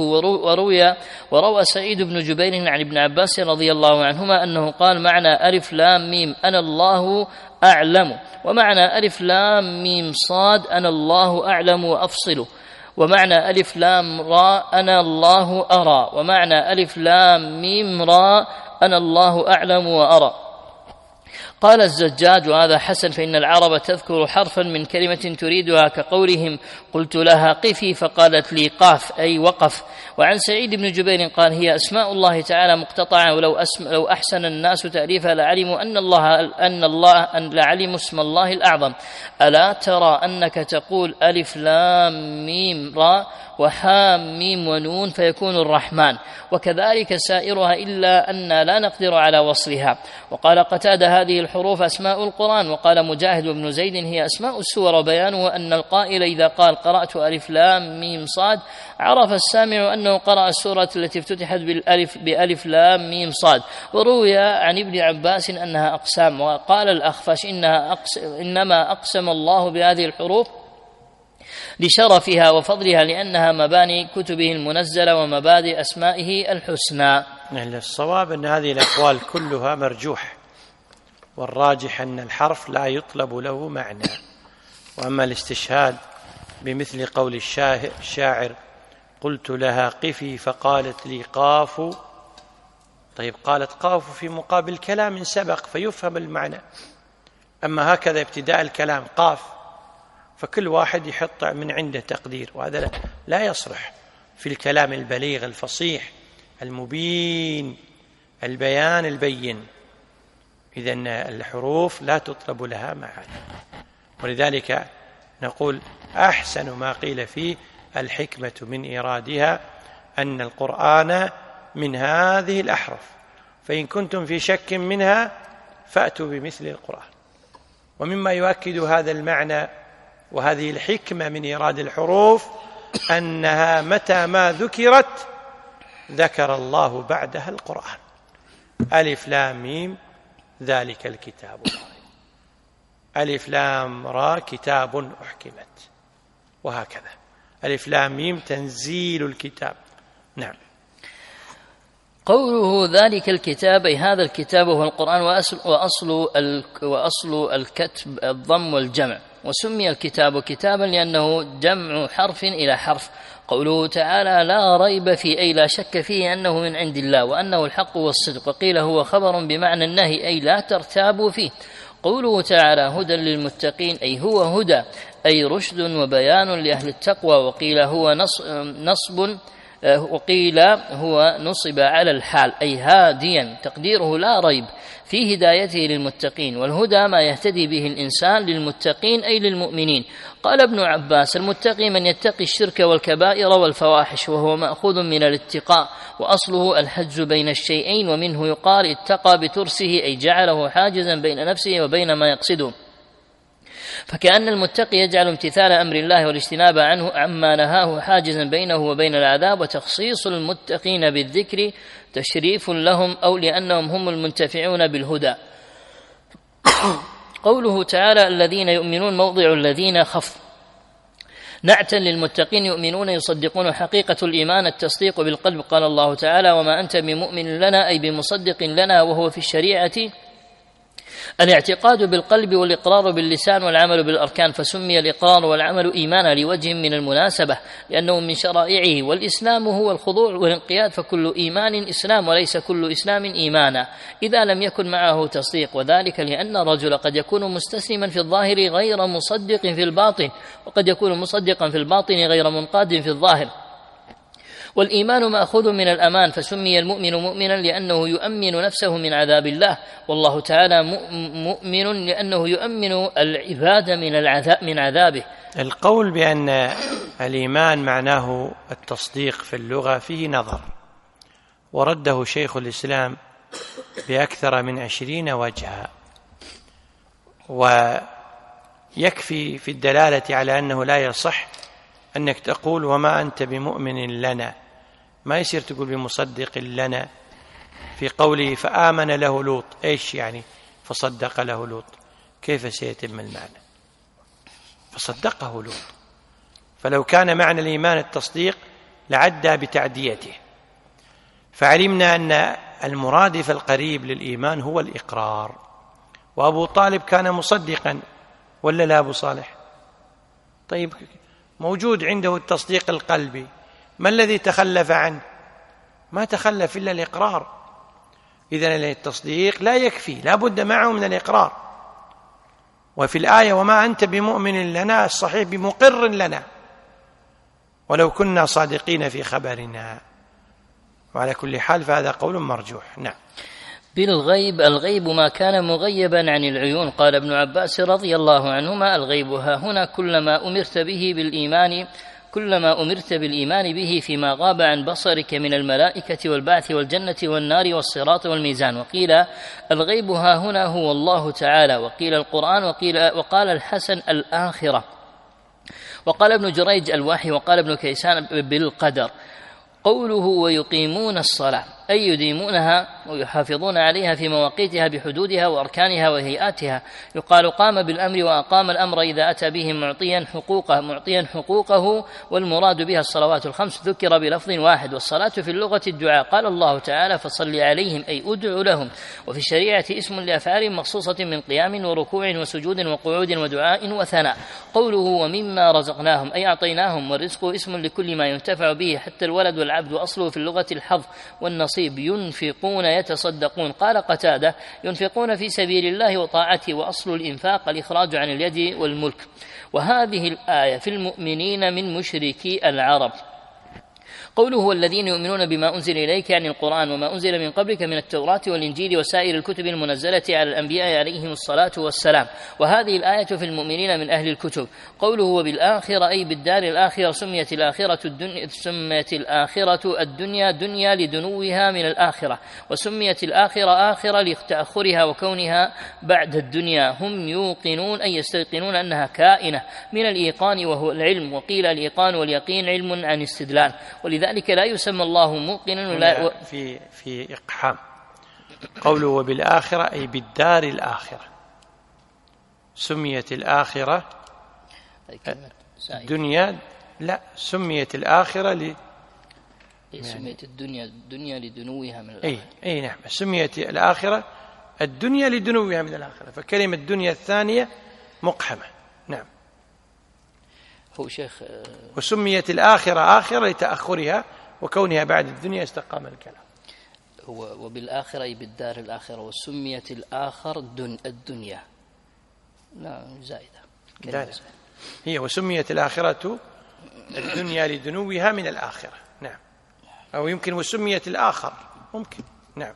وروى سعيد بن جبير عن ابن عباس رضي الله عنهما أنه قال: معنى ألف لام ميم أنا الله أعلم، ومعنى ألف لام ميم صاد أنا الله أعلم وأفصل، ومعنى ألف لام راء أنا الله أرى، ومعنى ألف لام ميم راء أنا الله أعلم وأرى. قال الزجاج: وهذا حسن، فإن العرب تذكر حرفا من كلمة تريدها، كقولهم: قلت لها قفي فقالت لي قاف، أي وقف. وعن سعيد بن جبير قال: هي أسماء الله تعالى مقتطعة، ولو أحسن الناس تأليفها لعلموا أن لعلموا اسم الله الأعظم. ألا ترى أنك تقول ألف لام ميم راء وحام ميم ونون فيكون الرحمن، وكذلك سائرها، إلا أن لا نقدر على وصلها. وقال قتادة: هذه الحروف أسماء القرآن. وقال مجاهد وابن زيد: هي أسماء السور. وبيانه أن القائل إذا قال قرأت ألف لام ميم صاد عرف السامع أنه قرأ السورة التي افتتحت بألف لام ميم صاد. وروي عن ابن عباس أنها أقسام. وقال الأخفش: إنما أقسم الله بهذه الحروف لشرفها وفضلها، لأنها مباني كتبه المنزلة ومبادئ أسمائه الحسنى. الصواب أن هذه الأقوال كلها مرجوح، والراجح أن الحرف لا يطلب له معنى. وأما الاستشهاد بمثل قول الشاعر: قلت لها قفي فقالت لي قاف، طيب قالت قاف في مقابل كلام سبق فيفهم المعنى، أما هكذا ابتداء الكلام قاف، فكل واحد يحط من عنده تقدير، وهذا لا يصلح في الكلام البليغ الفصيح المبين البيان البين. إذن الحروف لا تطلب لها معاني، ولذلك نقول أحسن ما قيل فيه الحكمة من إيرادها أن القرآن من هذه الأحرف، فإن كنتم في شك منها فأتوا بمثل القرآن. ومما يؤكد هذا المعنى وهذه الحكمة من إيراد الحروف أنها متى ما ذكرت ذكر الله بعدها القرآن. ألف لام ميم ذلك الكتاب لا ريب، ألف لام را كتاب أحكمت، وهكذا. ألف لام ميم تنزيل الكتاب. نعم. قوله ذلك الكتاب أي هذا الكتاب هو القرآن، وأصل الكتب الضم والجمع. وسمي الكتاب كتابا لأنه جمع حرف إلى حرف. قوله تعالى لا ريب فيه أي لا شك فيه أنه من عند الله وأنه الحق والصدق. وقيل هو خبر بمعنى النهي أي لا ترتابوا فيه. قوله تعالى هدى للمتقين أي هو هدى أي رشد وبيان لأهل التقوى. وقيل هو نصب على الحال أي هاديا، تقديره لا ريب في هدايته للمتقين. والهدى ما يهتدي به الإنسان للمتقين أي للمؤمنين. قال ابن عباس المتقي من يتقي الشرك والكبائر والفواحش، وهو مأخوذ من الاتقاء، وأصله الحجز بين الشيئين، ومنه يقال اتقى بترسه أي جعله حاجزا بين نفسه وبين ما يقصده. فكأن المتقي يجعل امتثال أمر الله والاجتناب عنه عما نهاه حاجزا بينه وبين العذاب. وتخصيص المتقين بالذكر تشريف لهم أو لأنهم هم المنتفعون بالهدى. قوله تعالى الذين يؤمنون موضع الذين خف نعتا للمتقين يؤمنون يصدقون. حقيقة الإيمان التصديق بالقلب. قال الله تعالى وما أنت بمؤمن لنا أي بمصدق لنا وهو في الشريعة الاعتقاد بالقلب والإقرار باللسان والعمل بالأركان، فسمي الإقرار والعمل إيمانا لوجه من المناسبة لأنه من شرائعه، والإسلام هو الخضوع والانقياد، فكل إيمان إسلام وليس كل إسلام إيمانا إذا لم يكن معه تصديق، وذلك لأن الرجل قد يكون مستسلما في الظاهر غير مصدق في الباطن، وقد يكون مصدقا في الباطن غير منقاد في الظاهر. والإيمان مأخوذ من الأمان، فسمي المؤمن مؤمنا لأنه يؤمن نفسه من عذاب الله، والله تعالى مؤمن لأنه يؤمن العباد من عذابه. القول بأن الإيمان معناه التصديق في اللغة فيه نظر، ورده شيخ الإسلام بأكثر من 20 وجها، ويكفي في الدلالة على أنه لا يصح أنك تقول وما أنت بمؤمن لنا، ما يصير تقول بمصدق لنا. في قوله فآمن له لوط، إيش يعني فصدق له لوط؟ كيف سيتم المعنى؟ فصدقه لوط، فلو كان معنى الإيمان التصديق لعدى بتعديته. فعلمنا أن المرادف القريب للإيمان هو الإقرار، وأبو طالب كان مصدقا ولا لا أبو صالح؟ طيب موجود عنده التصديق القلبي، ما الذي تخلف عنه؟ ما تخلف إلا الإقرار. إذن التصديق لا يكفي، لا بد معه من الإقرار. وفي الآية وما أنت بمؤمن لنا، الصحيح بمقر لنا ولو كنا صادقين في خبرنا. وعلى كل حال فهذا قول مرجوح. نعم. بالغيب، الغيب ما كان مغيبا عن العيون. قال ابن عباس رضي الله عنهما الغيب ها هنا كلما أمرت بالإيمان به فيما غاب عن بصرك من الملائكة والبعث والجنة والنار والصراط والميزان. وقيل الغيب ها هنا هو الله تعالى، وقيل القرآن، وقال الحسن الآخرة، وقال ابن جريج الوحي، وقال ابن كيسان بالقدر. قوله ويقيمون الصلاة أي يديمونها ويحافظون عليها في مواقيتها بحدودها وأركانها وهيئاتها. يقال قام بالأمر وأقام الأمر إذا أتى به معطيا حقوقه، والمراد بها الصلوات الخمس، ذكر بلفظ واحد. والصلاة في اللغة الدعاء، قال الله تعالى فصل عليهم أي أدع لهم. وفي الشريعة اسم لأفعال مخصوصة من قيام وركوع وسجود وقعود ودعاء وثناء. قوله ومما رزقناهم أي أعطيناهم، والرزق اسم لكل ما ينتفع به حتى الولد والعبد، وأصله في اللغة الحظ والنصيب. ينفقون يتصدقون. قال قتادة ينفقون في سبيل الله وطاعته، وأصل الإنفاق الإخراج عن اليد والملك. وهذه الآية في المؤمنين من مشركي العرب. قوله والذين يؤمنون بما أنزل إليك عن القرآن وما أنزل من قبلك من التوراة والإنجيل وسائر الكتب المنزلة على الأنبياء عليهم الصلاة والسلام. وهذه الآية في المؤمنين من أهل الكتب. قوله وبالآخرة أي بالدار الآخرة، سميت الآخرة الدنيا دنيا لدنوها من الآخرة، وسميت الآخرة آخرة لتأخرها وكونها بعد الدنيا. هم يوقنون أي يستيقنون أنها كائنة من الإيقان وهو العلم، وقيل الإيقان واليقين علم عن استدلال، ولذلك لا يسمى الله موقنا. في إقحام قوله وبالآخرة أي بالدار الآخرة، سميت الآخرة الدنيا، لا سميت الآخرة سميت الدنيا لدنوها من الآخرة. أي نعم، سميت الآخرة الدنيا لدنوها من الآخرة، فكلمة الدنيا الثانية مقحمة. نعم. هو شيخ وسميت الآخرة آخرة لتأخرها وكونها بعد الدنيا استقام الكلام. هو وبالآخرة أي بالدار الآخرة، وسميت الآخر الدنيا، لا زائدة. هي وسميت الآخرة الدنيا لدنوها من الآخرة. نعم. أو يمكن وسميت الآخر، ممكن. نعم.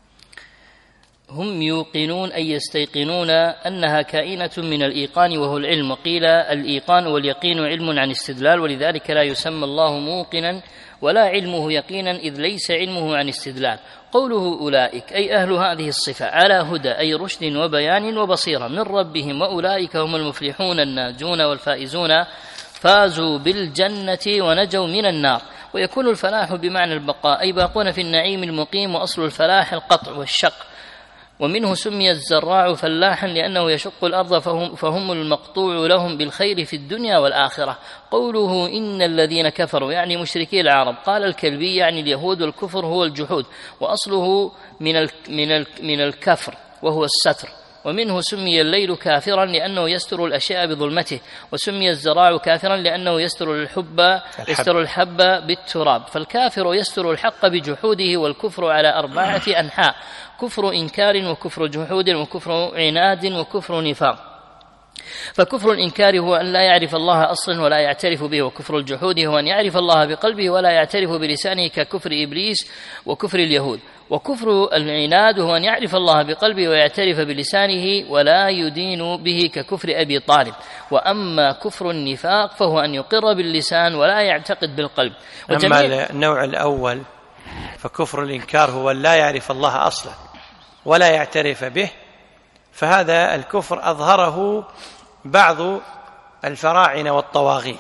هم يوقنون أي يستيقنون أنها كائنة من الإيقان وهو العلم، وقيل الإيقان واليقين علم عن استدلال، ولذلك لا يسمى الله موقنا ولا علمه يقينا إذ ليس علمه عن استدلال. قوله أولئك أي أهل هذه الصفة على هدى أي رشد وبيان وبصيرة من ربهم، وأولئك هم المفلحون الناجون والفائزون، فازوا بالجنة ونجوا من النار. ويكون الفلاح بمعنى البقاء أي باقون في النعيم المقيم، وأصل الفلاح القطع والشق. ومنه سمي الزراع فلاحا لأنه يشق الأرض، فهم المقطوع لهم بالخير في الدنيا والآخرة. قوله إن الذين كفروا يعني مشركي العرب. قال الكلبي يعني اليهود، والكفر هو الجحود، وأصله من الكفر وهو الستر، ومنه سمي الليل كافرا لأنه يستر الأشياء بظلمته، وسمي الزراع كافرا لأنه يستر الحب بالتراب. فالكافر يستر الحق بجحوده، والكفر على 4 أنحاء: كفر إنكار، وكفر جحود، وكفر عناد، وكفر نفاق. فكفر الإنكار هو أن لا يعرف الله أصلا ولا يعترف به، وكفر الجحود هو أن يعرف الله بقلبه ولا يعترف بلسانه ككفر إبليس وكفر اليهود، وكفر العناد هو أن يعرف الله بقلبه ويعترف بلسانه ولا يدين به ككفر أبي طالب. وأما كفر النفاق فهو أن يقر باللسان ولا يعتقد بالقلب. أما النوع الأول فكفر الإنكار هو أن لا يعرف الله أصلا ولا يعترف به، فهذا الكفر أظهره بعض الفراعنة والطواغيت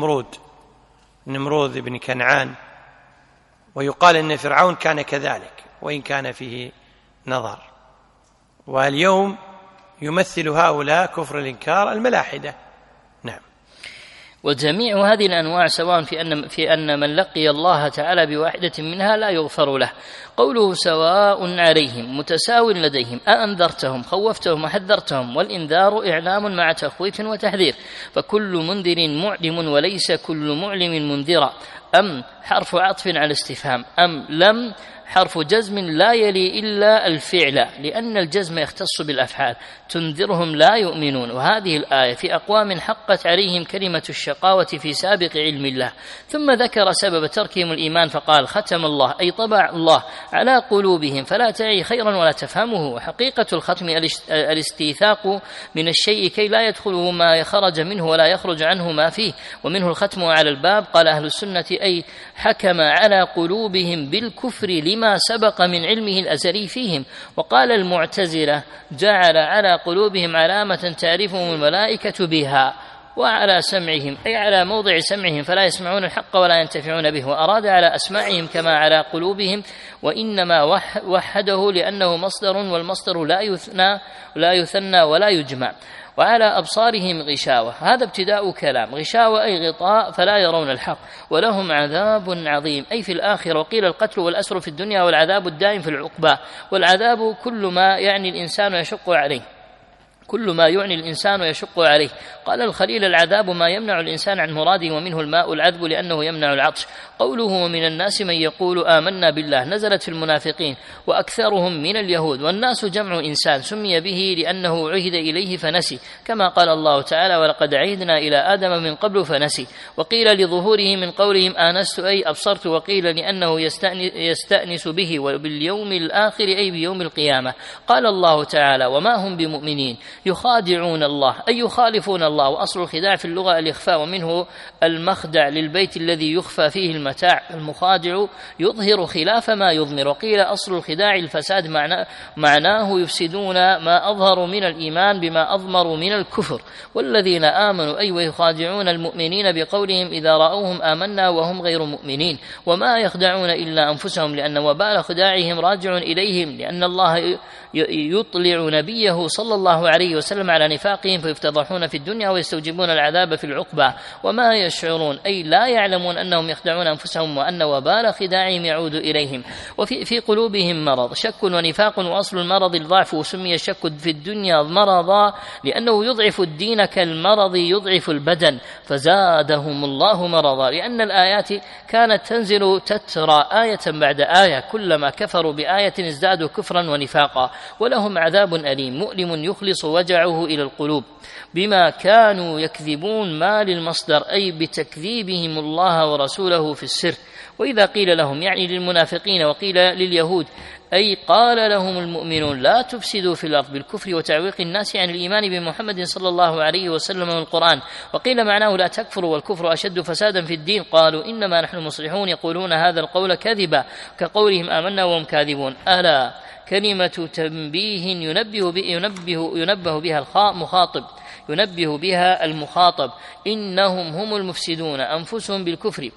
كنمرود بن كنعان، ويقال إن فرعون كان كذلك وإن كان فيه نظر. واليوم يمثل هؤلاء كفر الإنكار الملاحدة. نعم. وجميع هذه الأنواع سواء في أن من لقي الله تعالى بواحدة منها لا يغفر له. قوله سواء عليهم متساو لديهم، أأنذرتهم خوفتهم وحذرتهم، والإنذار إعلام مع تخويف وتحذير، فكل منذر معلم وليس كل معلم منذرا. أم حرف عطف على استفهام، أم لم حرف جزم لا يلي إلا الفعل، لأن الجزم يختص بالأفعال. تنذرهم لا يؤمنون. وهذه الآية في أقوام حقت عليهم كلمة الشقاوة في سابق علم الله، ثم ذكر سبب تركهم الإيمان فقال ختم الله، أي طبع الله على قلوبهم فلا تعي خيرا ولا تفهمه. وحقيقة الختم الاستيثاق من الشيء كي لا يدخله ما خرج منه ولا يخرج عنه ما فيه، ومنه الختم على الباب. قال أهل السنة أي حكم على قلوبهم بالكفر لما سبق من علمه الأزلي فيهم. وقال المعتزلة جعل على قلوبهم علامة تعرفهم الملائكة بها، وعلى سمعهم أي على موضع سمعهم فلا يسمعون الحق ولا ينتفعون به، وأراد على أسماعهم كما على قلوبهم، وإنما وحده لأنه مصدر، والمصدر لا يثنى ولا يجمع. وعلى أبصارهم غشاوة، هذا ابتداء كلام. غشاوة أي غطاء فلا يرون الحق، ولهم عذاب عظيم أي في الآخرة. وقيل القتل والأسر في الدنيا، والعذاب الدائم في العقبى. والعذاب كل ما يعني الإنسان يشق عليه. قال الخليل العذاب ما يمنع الإنسان عن مراده، ومنه الماء العذب لأنه يمنع العطش. قوله ومن الناس من يقول آمنا بالله نزلت في المنافقين وأكثرهم من اليهود. والناس جمع إنسان سمي به لأنه عهد إليه فنسي، كما قال الله تعالى ولقد عهدنا إلى آدم من قبل فنسي. وقيل لظهوره من قولهم آنست أي أبصرت، وقيل لأنه يستأنس به وباليوم الآخر أي بيوم القيامة. قال الله تعالى وما هم بمؤمنين يخادعون الله أي يخالفون الله. وأصل الخداع في اللغة الإخفاء، ومنه المخدع للبيت الذي يخفى فيه المتاع. المخادع يظهر خلاف ما يضمر. وقيل أصل الخداع الفساد، معناه يفسدون ما أظهروا من الإيمان بما أضمروا من الكفر. والذين آمنوا أي ويخادعون المؤمنين بقولهم إذا رأوهم آمنا وهم غير مؤمنين، وما يخدعون إلا أنفسهم، لأن وبال خداعهم راجع إليهم، لأن الله يطلع نبيه صلى الله عليه وسلم على نفاقهم فيفتضحون في الدنيا ويستوجبون العذاب في العقبى. وما يشعرون أي لا يعلمون أنهم يخدعون أنفسهم، وأن وبال خداعهم يعود إليهم. وفي قلوبهم مرض، شك ونفاق، وأصل المرض الضعف، وسمي الشك في الدنيا مرضا لأنه يضعف الدين كالمرض يضعف البدن، فزادهم الله مرضا. لأن الآيات كانت تنزل تترى آية بعد آية، كلما كفروا بآية ازدادوا كفرا ونفاقا، ولهم عذاب أليم مؤلم يخلص وجعه إلى القلوب بما كانوا يكذبون. ما للمصدر أي بتكذيبهم الله ورسوله في السر. وإذا قيل لهم يعني للمنافقين، وقيل لليهود أي قال لهم المؤمنون لا تفسدوا في الأرض بالكفر وتعويق الناس عن الإيمان بمحمد صلى الله عليه وسلم والقرآن. وقيل معناه لا تكفروا والكفر أشد فسادا في الدين. قالوا إنما نحن مصلحون، يقولون هذا القول كذبا كقولهم آمنا وهم كاذبون. ألا كلمة تنبيه ينبه بها الخاء مخاطب، ينبه بها المخاطب إنهم هم المفسدون أنفسهم بالكفر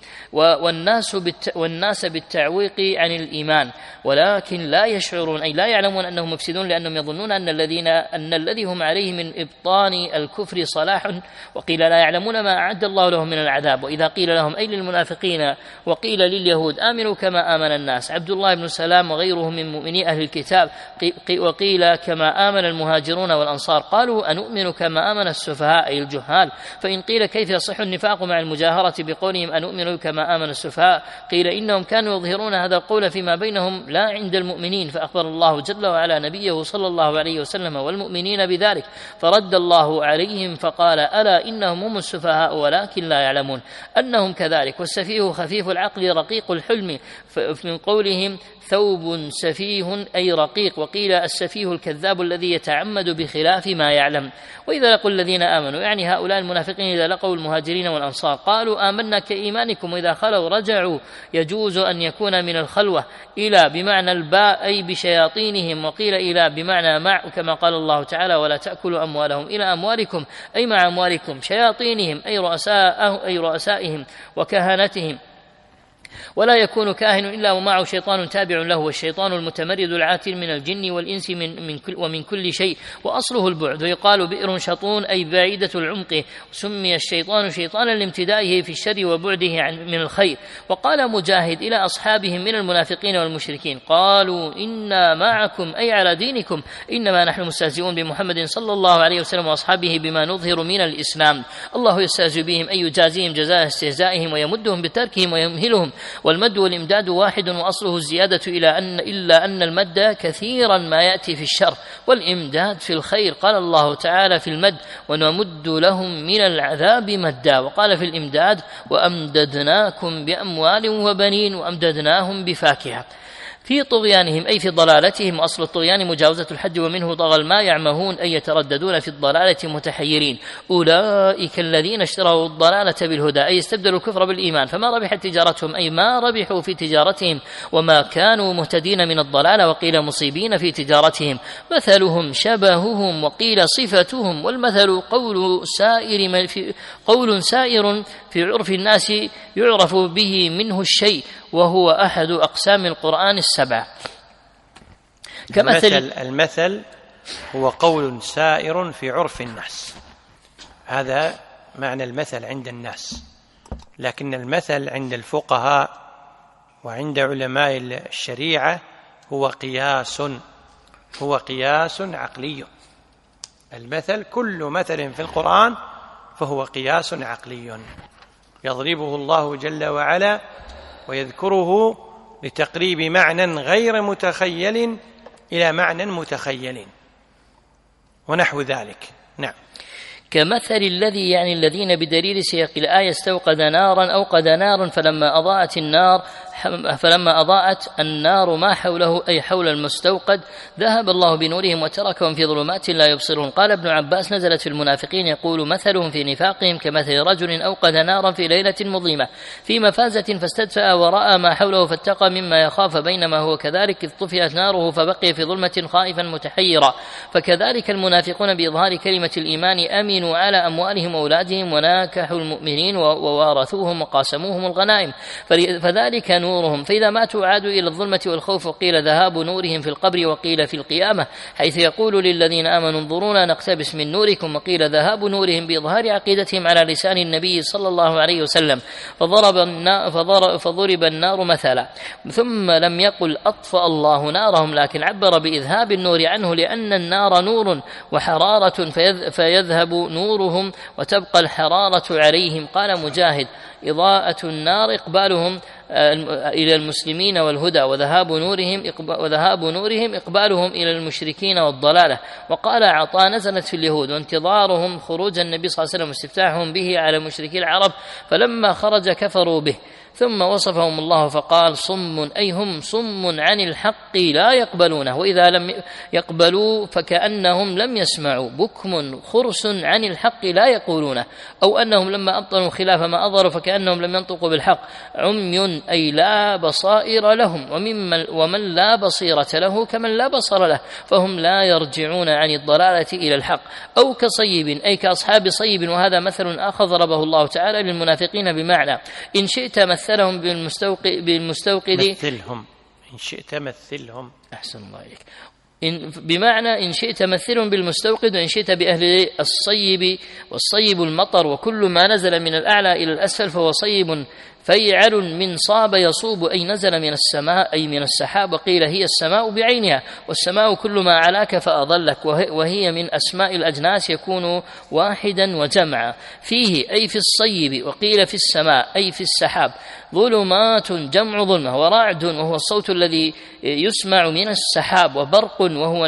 والناس بالتعويق عن الإيمان، ولكن لا يشعرون أي لا يعلمون أنهم مفسدون، لأنهم يظنون أن الذي هم عليه من إبطان الكفر صلاح، وقيل لا يعلمون ما أعد الله لهم من العذاب. وإذا قيل لهم أي للمنافقين وقيل لليهود آمنوا كما آمن الناس عبد الله بن سلام وغيره من مؤمني أهل الكتاب وقيل كما آمن المهاجرون والأنصار قالوا أنؤمن كما آمن السفهاء أي الجهال. فإن قيل كيف يصح النفاق مع المجاهرة بقولهم أنؤمن كما آمن السفهاء قيل إنهم كانوا يظهرون هذا القول فيما بينهم لا عند المؤمنين، فأخبر الله جل وعلا نبيه صلى الله عليه وسلم والمؤمنين بذلك، فرد الله عليهم فقال ألا إنهم هم السفهاء ولكن لا يعلمون أنهم كذلك. والسفيه خفيف العقل رقيق الحلم، من قولهم ثوب سفيه أي رقيق، وقيل السفيه الكذاب الذي يتعمد بخلاف ما يعلم. وإذا لقوا الذين آمنوا يعني هؤلاء المنافقين إذا لقوا المهاجرين والأنصار قالوا آمنا كإيمانكم، وإذا خلوا رجعوا يجوز أن يكون من الخلوة إلى بمعنى الباء أي بشياطينهم، وقيل إلى بمعنى مع كما قال الله تعالى ولا تأكلوا أموالهم إلى أموالكم أي مع أموالكم شياطينهم أي رؤسائهم وكهنتهم. ولا يكون كاهن إلا ومعه شيطان تابع له، والشيطان المتمرد العاتل من الجن والإنس ومن كل شيء، وأصله البعد. ويقال بئر شطون أي بعيدة العمق، سمي الشيطان شيطانا لامتدائه في الشر وبعده من الخير. وقال مجاهد إلى أصحابهم من المنافقين والمشركين قالوا إنا معكم أي على دينكم، إنما نحن مستهزئون بمحمد صلى الله عليه وسلم وأصحابه بما نظهر من الإسلام. الله يستهزئ بهم أي يجازيهم جزاء استهزائهم ويمدهم بتركهم ويمهلهم. والمد والإمداد واحد، وأصله الزيادة إلا أن المد كثيرا ما يأتي في الشر والإمداد في الخير. قال الله تعالى في المد ونمد لهم من العذاب مدا، وقال في الإمداد وأمددناكم بأموال وبنين وأمددناهم بفاكهة. في طغيانهم أي في ضلالتهم، وأصل الطغيان مجاوزة الحد، ومنه طغى الماء يعمهون أي يترددون في الضلالة متحيرين. أولئك الذين اشتروا الضلالة بالهدى أي استبدلوا الكفر بالإيمان، فما ربحت تجارتهم أي ما ربحوا في تجارتهم، وما كانوا مهتدين من الضلالة، وقيل مصيبين في تجارتهم. مثلهم شبههم وقيل صفتهم، والمثل قول سائر في عرف الناس يعرف به منه الشيء، وهو أحد أقسام القرآن السبعة. المثل هو قول سائر في عرف الناس، هذا معنى المثل عند الناس. لكن المثل عند الفقهاء وعند علماء الشريعة هو قياس عقلي. المثل كل مثل في القرآن فهو قياس عقلي يضربه الله جل وعلا ويذكره لتقريب معنى غير متخيل إلى معنى متخيل ونحو ذلك. نعم. كمثل الذي يعني الذين بدليل سياق الآية استوقد نارا أوقد نارا فلما أضاءت النار ما حوله أي حول المستوقد ذهب الله بنورهم وتركهم في ظلمات لا يبصرون. قال ابن عباس نزلت في المنافقين يقول مثلهم في نفاقهم كمثل رجل أوقد نارا في ليلة مظلمة في مفازة فاستدفأ ورأى ما حوله فاتقى مما يخاف، بينما هو كذلك إذ طفئت ناره فبقي في ظلمة خائفا متحيرا. فكذلك المنافقون بإظهار كلمة الإيمان أمنوا على أموالهم وأولادهم وناكحوا المؤمنين ووارثوهم وقاسموهم الغنائم، فذلك نورهم. فإذا ماتوا عادوا إلى الظلمة والخوف، وقيل ذهاب نورهم في القبر، وقيل في القيامة حيث يقول للذين آمنوا انظرونا نقتبس من نوركم، وقيل ذهاب نورهم بإظهار عقيدتهم على لسان النبي صلى الله عليه وسلم فضرب النار مثلا. ثم لم يقل أطفأ الله نارهم، لكن عبر بإذهاب النور عنه لأن النار نور وحرارة فيذهب نورهم وتبقى الحرارة عليهم. قال مجاهد إضاءة النار إقبالهم إلى المسلمين والهدى، وذهاب نورهم إقبالهم إلى المشركين والضلالة. وقال عطاء نزلت في اليهود وانتظارهم خروج النبي صلى الله عليه وسلم واستفتاحهم به على مشركي العرب، فلما خرج كفروا به. ثم وصفهم الله فقال صم أي هم صم عن الحق لا يقبلونه، وإذا لم يقبلوا فكأنهم لم يسمعوا، بكم خرس عن الحق لا يقولونه، أو أنهم لما أبطلوا خلاف ما أظهروا فكأنهم لم ينطقوا بالحق، عمي أي لا بصائر لهم، ومن لا بصيرة له كمن لا بصر له، فهم لا يرجعون عن الضلالة إلى الحق، أو كصيب أي كأصحاب صيب. وهذا مثل آخر ضربه الله تعالى للمنافقين بمعنى إن شئت مثلهم بالمستوقد مثلهم، إن شئت مثلهم، أحسن الله عليك، بمعنى إن شئت مثلهم بالمستوقد، وإن شئت بأهل الصيب، والصيب المطر، وكل ما نزل من الأعلى إلى الأسفل فهو صيب فيعل من صاب يصوب أي نزل من السماء أي من السحاب، وقيل هي السماء بعينها، والسماء كل ما علاك فأضلك، وهي من أسماء الأجناس يكون واحدا وجمعا، فيه أي في الصيب، وقيل في السماء أي في السحاب، ظلمات جمع ظلمة، ورعد وهو الصوت الذي يسمع من السحاب، وبرق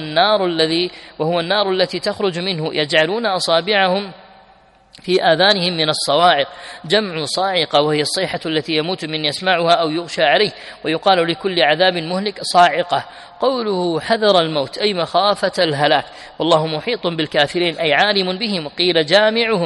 وهو النار التي تخرج منه، يجعلون أصابعهم في آذانهم من الصواعق، جمع صاعقة وهي الصيحة التي يموت من يسمعها أو يغشى عليه، ويقال لكل عذاب مهلك صاعقة. قوله حذر الموت أي مخافة الهلاك، والله محيط بالكافرين أي عالم بهم، وقيل جامعهم،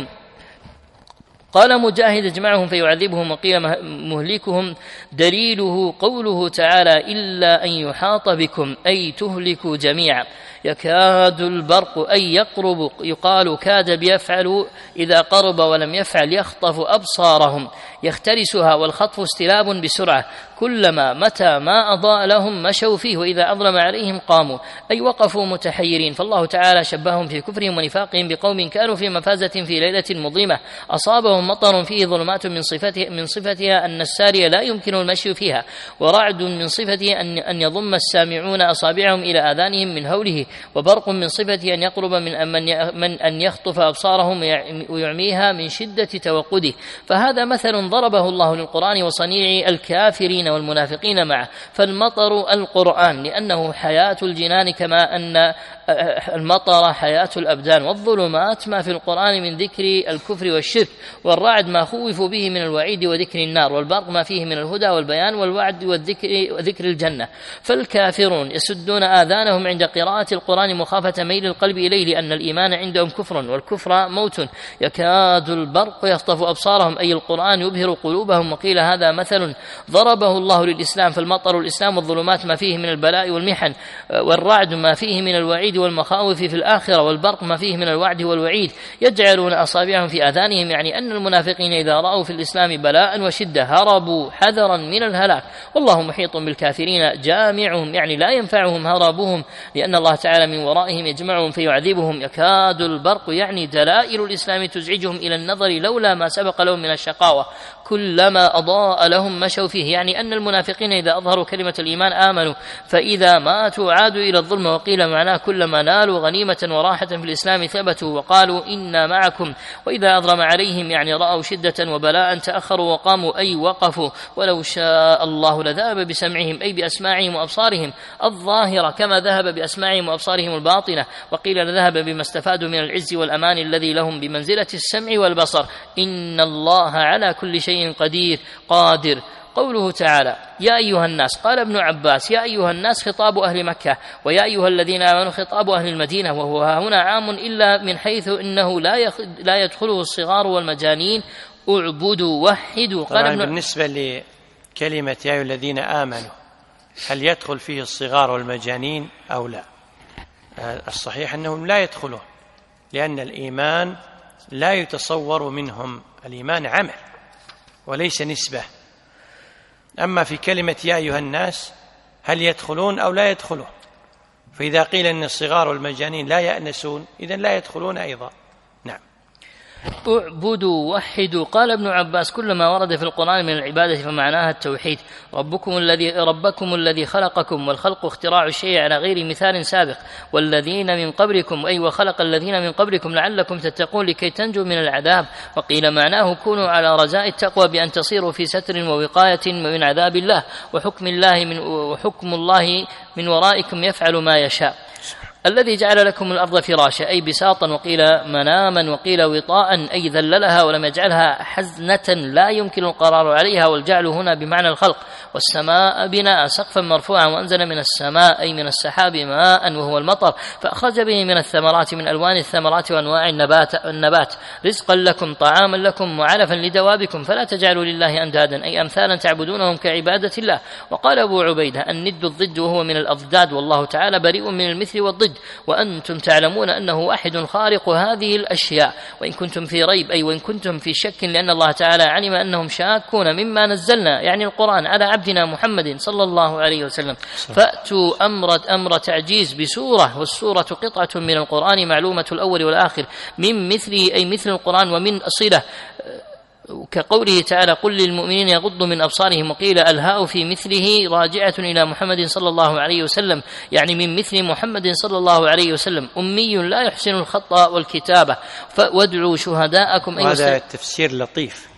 قال مجاهد اجمعهم فيعذبهم، وقيل مهلكهم. دليله قوله تعالى إلا أن يحاط بكم أي تهلكوا جميعا، يكاد البرق أي يقرب، يقال كاد بيفعل إذا قرب ولم يفعل، يخطف أبصارهم يخترسها، والخطف استلاب بسرعة، كلما متى ما أضاء لهم مشوا فيه، وإذا أظلم عليهم قاموا أي وقفوا متحيرين. فالله تعالى شبههم في كفرهم ونفاقهم بقوم كانوا في مفازة في ليلة مظلمة، أصابهم مطر فيه ظلمات من صفتها أن السارية لا يمكن المشي فيها، ورعد من صفته أن يضم السامعون أصابعهم إلى آذانهم من هوله، وبرق من صفته أن يقرب من أن يخطف أبصارهم ويعميها من شدة توقده. فهذا مثل ضربه الله للقرآن وصنيع الكافرين والمنافقين معه. فالمطر القرآن لأنه حياة الجنان، كما أن المطر حياة الأبدان، والظلمات ما في القرآن من ذكر الكفر والشرك، والرعد ما خوفوا به من الوعيد وذكر النار، والبرق ما فيه من الهدى والبيان والوعد وذكر الجنة. فالكافرون يسدون آذانهم عند قراءة القرآن مخافة ميل القلب إليه، لأن الإيمان عندهم كفر، والكفر موت، يكاد البرق يخطف أبصارهم أي القرآن يبهر قلوبهم. وقيل هذا مثل ضربه الله للإسلام، فالمطر الإسلام، والظلمات ما فيه من البلاء والمحن، والرعد ما فيه من الوعيد والمخاوف في الآخرة، والبرق ما فيه من الوعد والوعيد، يجعلون أصابعهم في آذانهم، يعني أن المنافقين إذا رأوا في الإسلام بلاء وشدة هربوا حذرا من الهلاك، والله محيط بالكافرين جامعهم، يعني لا ينفعهم هربهم، لأن الله تعالى من ورائهم يجمعهم فيعذبهم. يكاد البرق يعني دلائل الإسلام تزعجهم إلى النظر لولا ما سبق لهم من الشقاوة، كلما أضاء لهم مشوا فيه، يعني أن المنافقين إذا أظهروا كلمة الإيمان آمنوا، فإذا ماتوا عادوا إلى الظلم. وقيل معناه كلما نالوا غنيمة وراحة في الإسلام ثبتوا وقالوا إنا معكم، وإذا أظلم عليهم يعني رأوا شدة وبلاء تأخروا وقاموا أي وقفوا. ولو شاء الله لذهب بسمعهم أي بأسماعهم وأبصارهم الظاهرة، كما ذهب بأسماعهم وأبصارهم الباطنة. وقيل لذهب بما استفادوا من العز والأمان الذي لهم بمنزلة السمع والبصر، إن الله على كل شيء قادر. قوله تعالى يا أيها الناس، قال ابن عباس يا أيها الناس خطاب أهل مكة، ويا أيها الذين آمنوا خطاب أهل المدينة، وهو هنا عام إلا من حيث إنه لا يدخله الصغار والمجانين. اعبدوا وحدوا. قال بالنسبة لكلمة يا أيها الذين آمنوا، هل يدخل فيه الصغار والمجانين أو لا؟ الصحيح أنهم لا يدخلون، لأن الإيمان لا يتصور منهم، الإيمان عمل وليس نسبة. أما في كلمة يا أيها الناس هل يدخلون أو لا يدخلون؟ فإذا قيل أن الصغار والمجانين لا يأنسون، إذن لا يدخلون أيضا. نعم. اعبدوا وحدوا. قال ابن عباس كل ما ورد في القرآن من العبادة فمعناها التوحيد. ربكم الذي خلقكم، والخلق اختراع الشيء على غير مثال سابق، والذين من قبلكم أي وخلق الذين من قبلكم لعلكم تتقون لكي تنجوا من العذاب. وقيل معناه كونوا على رجاء التقوى بأن تصيروا في ستر ووقاية من عذاب الله، وحكم الله من ورائكم يفعل ما يشاء. الذي جعل لكم الأرض فراشا أي بساطا، وقيل مناما، وقيل وطاء أي ذللها ولم يجعلها حزنة لا يمكن القرار عليها، والجعل هنا بمعنى الخلق. والسماء بناء سقفا مرفوعا، وأنزل من السماء أي من السحاب ماء وهو المطر، فأخرج به من الثمرات من ألوان الثمرات وأنواع النبات رزقا لكم طعاما لكم وعلفا لدوابكم، فلا تجعلوا لله أندادا أي أمثالا تعبدونهم كعبادة الله. وقال أبو عبيدة الند الضد وهو من الأضداد، والله تعالى بريء من المثل والضد، وأنتم تعلمون أنه واحد خالق هذه الأشياء، وإن كنتم في ريب أي وإن كنتم في شك، لأن الله تعالى علم أنهم شاكون مما نزلنا يعني القرآن على عبدنا محمد صلى الله عليه وسلم، فأتوا أمر تعجيز بسورة، والسورة قطعة من القرآن معلومة الأول والآخر من مثله أي مثل القرآن ومن صلة، كقوله تعالى قل للمؤمنين يغضوا من أبصارهم، وقيل الهاء في مثله راجعة إلى محمد صلى الله عليه وسلم يعني من مثل محمد صلى الله عليه وسلم، أمي لا يحسن الخط والكتابة، وادعوا شهداءكم. هذا التفسير لطيف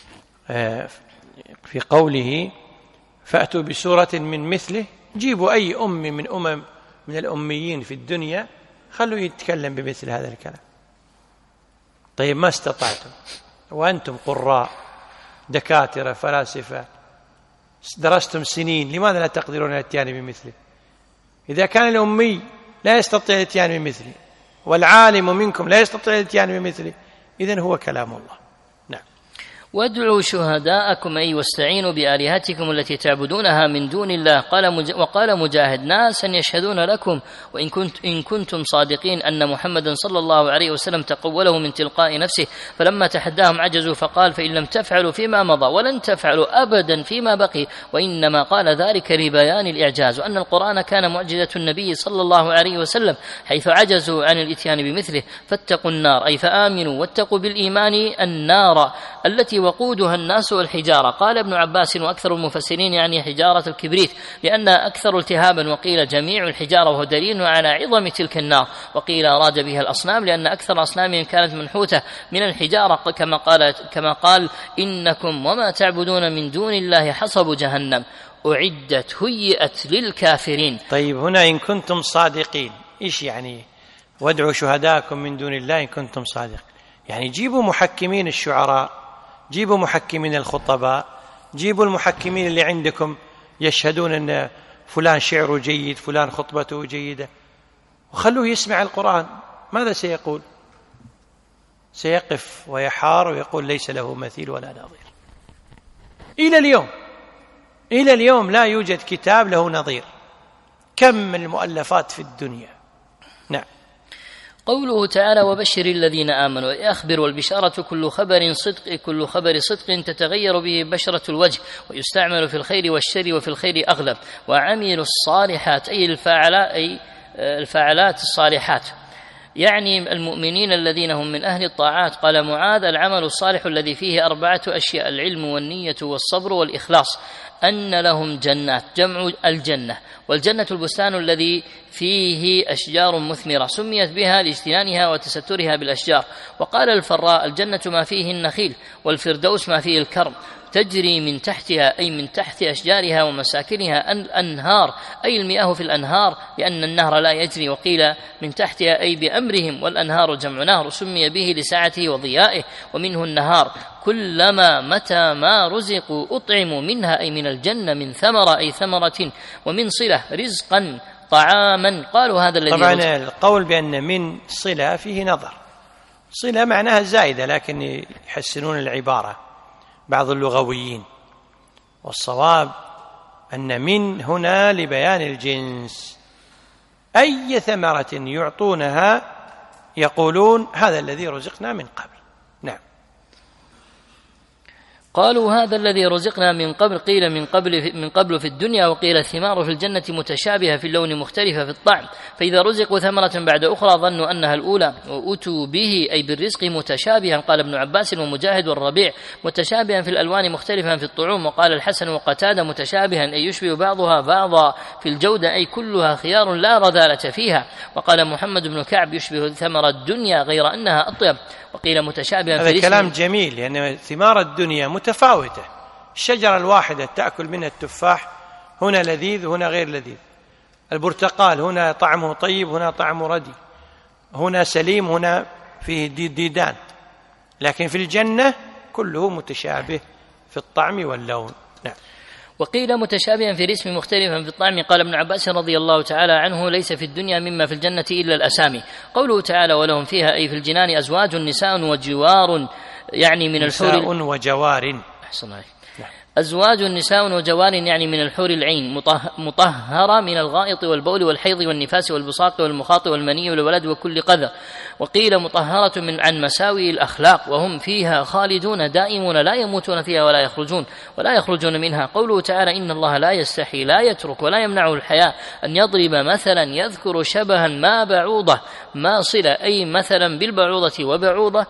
في قوله فأتوا بسورة من مثله، جيبوا أي من الأميين في الدنيا خلوا يتكلم بمثل هذا الكلام. طيب ما استطعتم وأنتم قراء دكاترة فلاسفة درستم سنين، لماذا لا تقدرون الاتيان بمثله؟ إذا كان الأمي لا يستطيع الاتيان بمثله والعالم منكم لا يستطيع الاتيان بمثله، إذن هو كلام الله. نعم. وادعوا شهداءكم أي واستعينوا بآلهتكم التي تعبدونها من دون الله. وقال مجاهد ناسا يشهدون لكم، وإن كنتم صادقين أن محمدا صلى الله عليه وسلم تقوله من تلقاء نفسه، فلما تحداهم عجزوا فقال فإن لم تفعلوا فيما مضى ولن تفعلوا أبدا فيما بقي، وإنما قال ذلك لبيان الإعجاز، وأن القرآن كان معجزة النبي صلى الله عليه وسلم حيث عجزوا عن الإتيان بمثله. فاتقوا النار أي فآمنوا واتقوا بالإيمان النار التي وقودها الناس والحجارة. قال ابن عباس وأكثر المفسرين يعني حجارة الكبريت لأن أكثر التهابا، وقيل جميع الحجارة وهو دليل على عظم تلك النار، وقيل أراد بها الأصنام لأن أكثر أصنامهم كانت منحوتة من الحجارة كما قال إنكم وما تعبدون من دون الله حصب جهنم أعدت هيئت للكافرين. طيب هنا إن كنتم صادقين إيش يعني؟ وادعوا شهداءكم من دون الله إن كنتم صادقين، يعني جيبوا محكمين الشعراء، جيبوا محكمين الخطباء، جيبوا المحكمين اللي عندكم يشهدون أن فلان شعره جيد فلان خطبته جيدة، وخلوه يسمع القرآن. ماذا سيقول؟ سيقف ويحار ويقول ليس له مثيل ولا نظير. إلى اليوم لا يوجد كتاب له نظير. كم من المؤلفات في الدنيا. نعم. قوله تعالى وبشر الذين آمنوا أخبر، والبشارة كل خبر صدق تتغير به بشرة الوجه، ويستعمل في الخير والشر وفي الخير أغلب. وعملوا الصالحات أي الفاعلات الصالحات، يعني المؤمنين الذين هم من أهل الطاعات. قال معاذ العمل الصالح الذي فيه 4 أشياء العلم والنية والصبر والإخلاص، أن لهم جنات جمع الجنة، والجنة البستان الذي فيه أشجار مثمرة سميت بها لاجتنانها وتسترها بالأشجار. وقال الفراء الجنة ما فيه النخيل، والفردوس ما فيه الكرم تجري من تحتها أي من تحت أشجارها ومساكنها الأنهار أي المياه في الأنهار لأن النهر لا يجري، وقيل من تحتها أي بأمرهم، والأنهار جمع نهر سمي به لسعته وضيائه، ومنه النهار كلما متى ما رزقوا أطعموا منها أي من الجنة من ثمرة أي ثمرة، ومن صلة رزقا طعاما. قالوا هذا الذي طبعا القول بأن من صلة فيه نظر، صلة معناها زائدة لكن يحسنون العبارة بعض اللغويين، والصواب أن من هنا لبيان الجنس، أي ثمرة يعطونها يقولون هذا الذي رزقنا من قبل. نعم. قالوا هذا الذي رزقنا من قبل، قيل من قبل في الدنيا، وقيل الثمار في الجنة متشابهة في اللون مختلفة في الطعم، فإذا رزقوا ثمرة بعد أخرى ظنوا أنها الأولى، وأتوا به أي بالرزق متشابها. قال ابن عباس ومجاهد والربيع متشابها في الألوان مختلفا في الطعوم. وقال الحسن وقتادة متشابها أي يشبه بعضها بعضا في الجودة أي كلها خيار لا رذالة فيها. وقال محمد بن كعب يشبه ثمر الدنيا غير أنها أطيب. وقيل متشابها في هذا كلام جميل لأن ثمار الدنيا متفاوتة، الشجرة الواحدة تأكل منها التفاح هنا لذيذ وهنا غير لذيذ، البرتقال هنا طعمه طيب، هنا طعمه ردي، هنا سليم، هنا فيه ديدان، لكن في الجنة كله متشابه في الطعم واللون. نعم. وقيل متشابها في الاسم مختلفا في الطعم. قال ابن عباس رضي الله تعالى عنه: ليس في الدنيا مما في الجنة إلا الأسامي. قوله تعالى: ولهم فيها أي في الجنان أزواج نساء وجوار، يعني من الحور نساء وجوار. أحسن عليك. أزواج نساء وجوار يعني من الحور العين، مطهرة من الغائط والبول والحيض والنفاس والبصاق والمخاط والمني والولد وكل قذر. وقيل مطهرة عن مساوي الأخلاق، وهم فيها خالدون دائمون لا يموتون فيها ولا يخرجون منها. قوله تعالى: إن الله لا يستحي لا يترك ولا يمنعه الحياء أن يضرب مثلا يذكر شبها ما بعوضة ما صلة، أي مثلا بالبعوضة وبعوضة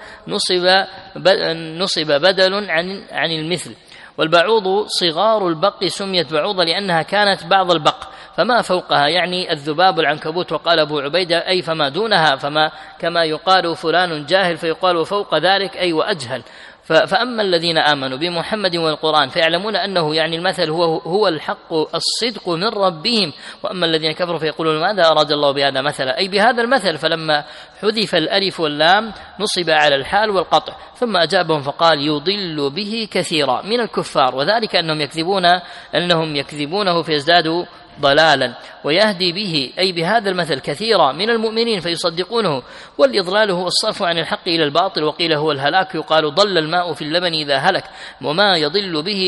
نصب بدل عن المثل. والبعوض صغار البق سميت بعوضة لأنها كانت بعض البق، فما فوقها يعني الذباب العنكبوت. وقال أبو عبيدة: أي فما دونها، كما يقال فلان جاهل فيقال فوق ذلك أي وأجهل. فأما الذين آمنوا بمحمد والقرآن فيعلمون أنه يعني المثل هو الحق الصدق من ربهم، وأما الذين كفروا فيقولون ماذا أراد الله بهذا مثلا، أي بهذا المثل. فلما حذف الألف واللام نصب على الحال والقطع. ثم أجابهم فقال: يضل به كثيرا من الكفار، وذلك أنهم يكذبونه فيزدادوا ضلالا، ويهدي به أي بهذا المثل كثيرا من المؤمنين فيصدقونه. والإضلال هو الصرف عن الحق إلى الباطل، وقيل هو الهلاك، يقال ضل الماء في اللبن إذا هلك، وما يضل به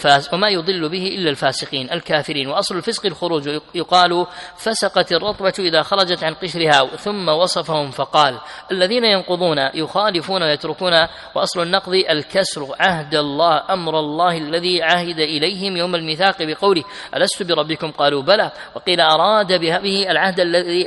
إلا الفاسقين الكافرين. وأصل الفسق الخروج، يقال فسقت الرطبة إذا خرجت عن قشرها. ثم وصفهم فقال: الذين ينقضون يخالفون ويتركون. وأصل النقض الكسر، عهد الله أمر الله الذي عهد إليهم يوم الميثاق بقوله: ألست بربكم قالوا بلى. وقيل أراد به العهد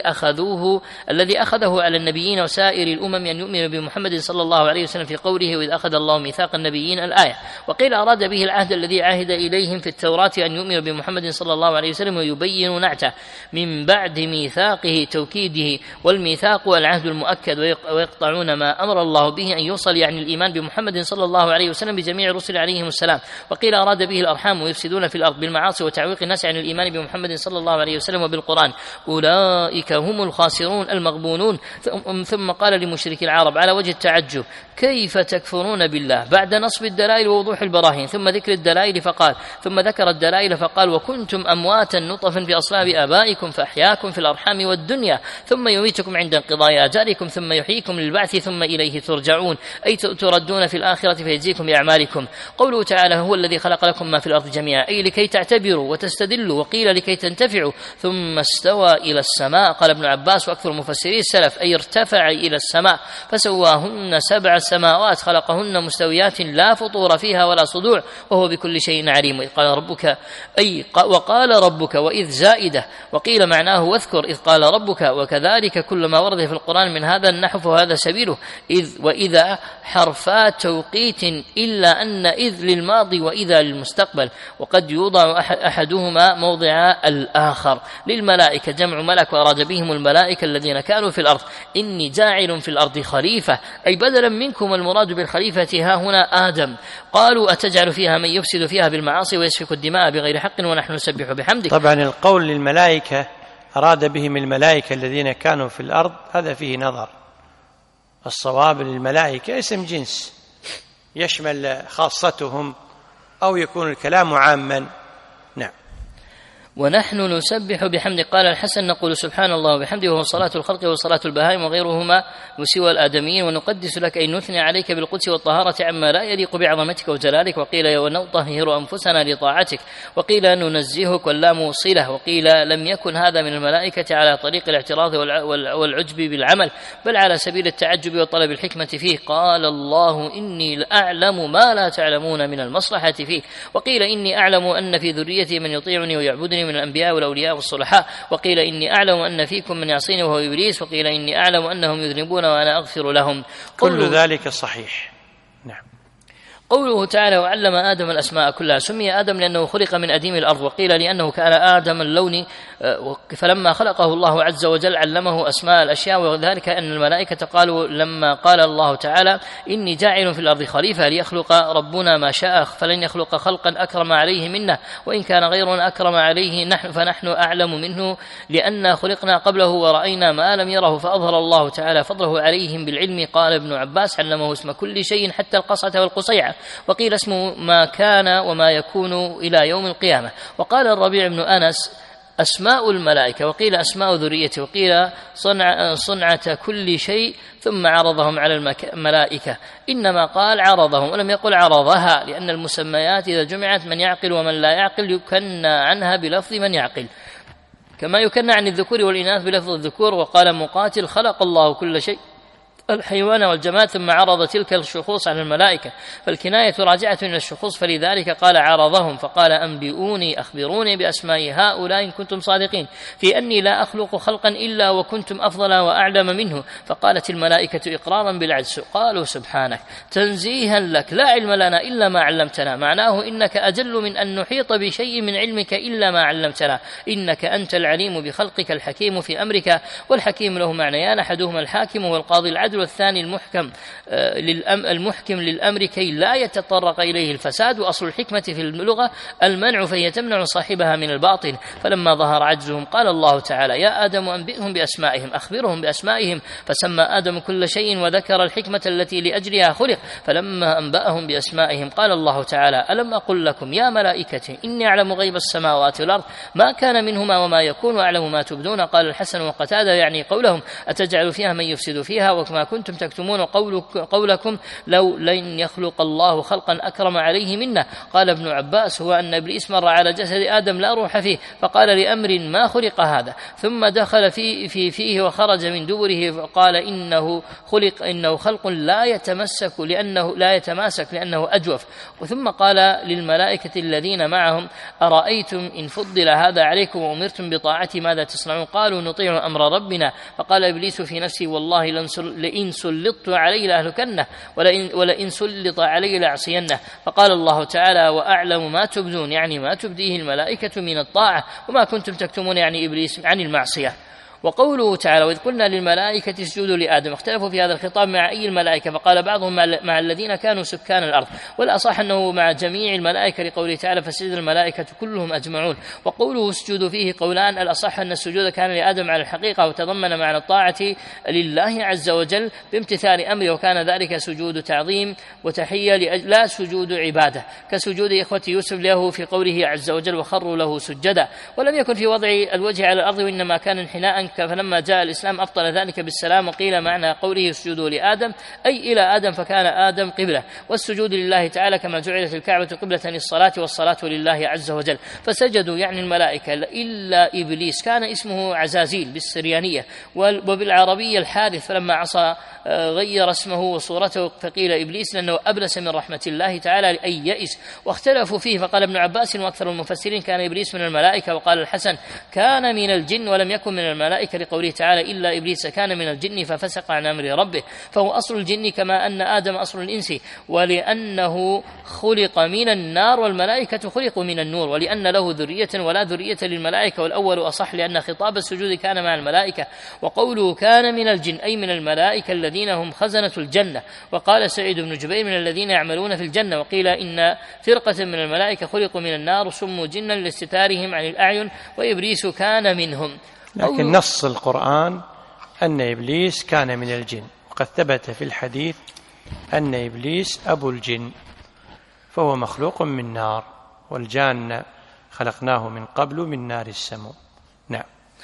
الذي أخذه على النبيين وسائر الأمم أن يؤمنوا بمحمد صلى الله عليه وسلم في قوله: وإذ أخذ الله ميثاق النبيين الآية. وقيل أراد به العهد الذي عهد إليهم في التوراة أن يؤمنوا بمحمد صلى الله عليه وسلم ويبينوا نعته من بعد ميثاقه توكيده. والميثاق العهد المؤكد، ويقطعون ما أمر الله به أن يوصل يعني الإيمان بمحمد صلى الله عليه وسلم بجميع الرسل عليهم السلام. وقيل أراد به الأرحام، ويفسدون في الأرض بالمعاصي وتعويق الناس عن الإيمان بمحمد صلى الله عليه وسلم وبالقرآن، أولئك هم الخاسرون المغبونون. ثم قال لمشركي العرب على وجه التعجب: كيف تكفرون بالله بعد نصب الدلائل ووضوح البراهين؟ ثم ذكر الدلائل فقال: وكنتم أمواتا نطفا في أصلاب آبائكم فأحياكم في الأرحام والدنيا، ثم يميتكم عند انقضاء أجالكم، ثم يحييكم للبعث، ثم إليه ترجعون، أي تردون في الآخرة فيجزيكم بأعمالكم. قوله تعالى: هو الذي خلق لكم ما في الأرض جميعا، أي لكي تعتبروا وتستدلوا. وقيل لكي تنتفعوا. ثم استوى إلى السماء، قال ابن عباس وأكثر مفسري السلف، أي ارتفع إلى السماء فسواهن 7 سماوات، خلقهن مستويات لا فطور فيها ولا صدوع، وهو بكل شيء عليم. وقال ربك وإذ زائدة. وقيل معناه واذكر إذ قال ربك. وكذلك كل ما ورد في القرآن من هذا النحو فهذا سبيله. إذ وإذا حرفات توقيت، إلا أن إذ للماضي وإذا للمستقبل، وقد يوضع أحدهما موضع الآخر. للملائكة جمع ملك، وأراد بهم الملائكة الذين كانوا في الأرض. إني جاعل في الأرض خليفة، أي بدلا منكم، المراد بالخليفة ها هنا آدم. قالوا: أتجعل فيها من يفسد فيها بالمعاصي ويسفك الدماء بغير حق ونحن نسبح بحمدك. طبعا القول للملائكة أراد بهم الملائكة الذين كانوا في الأرض، هذا فيه نظر. الصواب للملائكة اسم جنس يشمل خاصتهم، أو يكون الكلام عاما. نعم. ونحن نسبح بحمده. قال الحسن: نقول سبحان الله وبحمده، وهو صلاة الخلق وصلاة البهائم وغيرهما وسوى الآدميين. ونقدس لك أي نثني عليك بالقدس والطهارة عما لا يليق بعظمتك وجلالك. وقيل: ونطهر أنفسنا لطاعتك. وقيل: ننزهك، واللام صلة. وقيل: لم يكن هذا من الملائكة على طريق الاعتراض والعجب بالعمل، بل على سبيل التعجب وطلب الحكمة فيه. قال الله: إني لأعلم ما لا تعلمون من المصلحة فيه. وقيل: إني أعلم أن في ذريتي من يطيعني ويعبدني من الأنبياء والأولياء والصلحاء. وقيل: إني أعلم أن فيكم من يعصيني وهو إبليس. وقيل: إني أعلم أنهم يذنبون وأنا أغفر لهم. كل ذلك صحيح. نعم. قوله تعالى وعلم آدم الأسماء كلها. سمي آدم لأنه خلق من أديم الأرض، وقيل لأنه كان آدم اللون، فلما خلقه الله عز وجل علمه أسماء الأشياء، وذلك أن الملائكة قالوا لما قال الله تعالى إني جاعل في الأرض خليفة ليخلق ربنا ما شاء، فلن يخلق خلقا أكرم عليه منا، وإن كان غيرنا أكرم عليه فنحن أعلم منه لأن خلقنا قبله ورأينا ما لم يره، فأظهر الله تعالى فضله عليهم بالعلم. قال ابن عباس علمه اسم كل شيء حتى القصة والقصيعة، وقيل اسمه ما كان وما يكون إلى يوم القيامة. وقال الربيع بن أنس أسماء الملائكة، وقيل أسماء ذريته، وقيل صنعة كل شيء، ثم عرضهم على الملائكة. إنما قال عرضهم ولم يقل عرضها، لأن المسميات إذا جمعت من يعقل ومن لا يعقل يكنى عنها بلفظ من يعقل، كما يكنى عن الذكور والإناث بلفظ الذكور. وقال مقاتل خلق الله كل شيء الحيوان والجماد ثم عرض تلك الشخوص على الملائكة، فالكناية راجعة إلى الشخوص، فلذلك قال عرضهم، فقال أنبئوني أخبروني بأسماء هؤلاء إن كنتم صادقين في أني لا أخلق خلقا إلا وكنتم أفضل وأعلم منه. فقالت الملائكة إقرارا بالعجز، قالوا سبحانك تنزيها لك لا علم لنا إلا ما علمتنا، معناه إنك أجل من أن نحيط بشيء من علمك إلا ما علمتنا، إنك أنت العليم بخلقك الحكيم في أمرك. والحكيم له معنيان، أحدهما الحاكم والقاضي العدل، والثاني المحكم للأمر كي لا يتطرق إليه الفساد. وأصل الحكمة في اللغة المنع، فهي تمنع صاحبها من الباطل. فلما ظهر عجزهم قال الله تعالى يا آدم أنبئهم بأسمائهم، أخبرهم بأسمائهم، فسمى آدم كل شيء وذكر الحكمة التي لأجلها خلق. فلما أنبأهم بأسمائهم قال الله تعالى ألم أقل لكم يا ملائكتي إني أعلم غيب السماوات والأرض ما كان منهما وما يكون وأعلم ما تبدون. قال الحسن وقتادة يعني قولهم أتجعل فيها من يفسد فيها وما كنتم تكتمون قولكم لو لن يخلق الله خلقا أكرم عليه منا. قال ابن عباس هو أن إبليس مر على جسد آدم لا روح فيه، فقال لأمر ما خلق هذا، ثم دخل فيه وخرج من دبره، فقال إنه خلق لا يتماسك لأنه أجوف. وثم قال للملائكة الذين معهم أرأيتم إن فضل هذا عليكم وأمرتم بطاعتي ماذا تصنعون؟ قالوا نطيع أمر ربنا. فقال إبليس في نفسه والله لئن سلطت عليه لأهلكنه ولئن سلط عليه لأعصينه. فقال الله تعالى وأعلم ما تبدون، يعني ما تبديه الملائكة من الطاعة، وما كنتم تكتمون يعني إبليس عن المعصية. وقوله تعالى وإذ قلنا للملائكة اسجدوا لآدم، اختلفوا في هذا الخطاب مع أي الملائكة، فقال بعضهم مع الذين كانوا سكان الأرض، والأصح أنه مع جميع الملائكة لقوله تعالى فسجد الملائكة كلهم أجمعون. وقوله اسجدوا فيه قولان، الأصح أن السجود كان لآدم على الحقيقة وتضمن معنى الطاعة لله عز وجل بامتثال أمره، وكان ذلك سجود تعظيم وتحية لا سجود عبادة، كسجود إخوة يوسف له في قوله عز وجل وخروا له سجدا. ولم يكن في وضع الوجه على الأرض، وإنما كان انحناء، فلما جاء الإسلام أبطل ذلك بالسلام. وقيل معنى قوله اسجدوا لآدم أي إلى آدم، فكان آدم قبلة، والسجود لله تعالى كما جعلت الكعبة قبلة للصلاة والصلاة لله عز وجل. فسجدوا يعني الملائكة إلا إبليس كان اسمه عزازيل بالسريانية، وبالعربية الحارث، فلما عصى غير اسمه وصورته، فقيل إبليس لأنه أبلس من رحمة الله تعالى لأي يئس. واختلفوا فيه، فقال ابن عباس وأكثر المفسرين كان إبليس من الملائكة، وقال الحسن كان من الجن ولم يكن من الملائكة لقوله تعالى إلا إبليس كان من الجن ففسق عن أمر ربه، فهو أصل الجن كما أن آدم أصل الإنس، ولأنه خلق من النار والملائكة خلقوا من النور، ولأن له ذرية ولا ذرية للملائكة، والأول أصح لأن خطاب السجود كان مع الملائكة. وقوله كان من الجن أي من الملائكة الذين هم خزنة الجنة. وقال سعيد بن جبير من الذين يعملون في الجنة. وقيل إن فرقة من الملائكة خلقوا من النار وسموا جنا لاستتارهم عن الأعين، وإبليس كان منهم. لكن نص القرآن أن إبليس كان من الجن، وقد ثبت في الحديث أن إبليس أبو الجن، فهو مخلوق من نار، والجان خلقناه من قبل من نار السموم. نعم.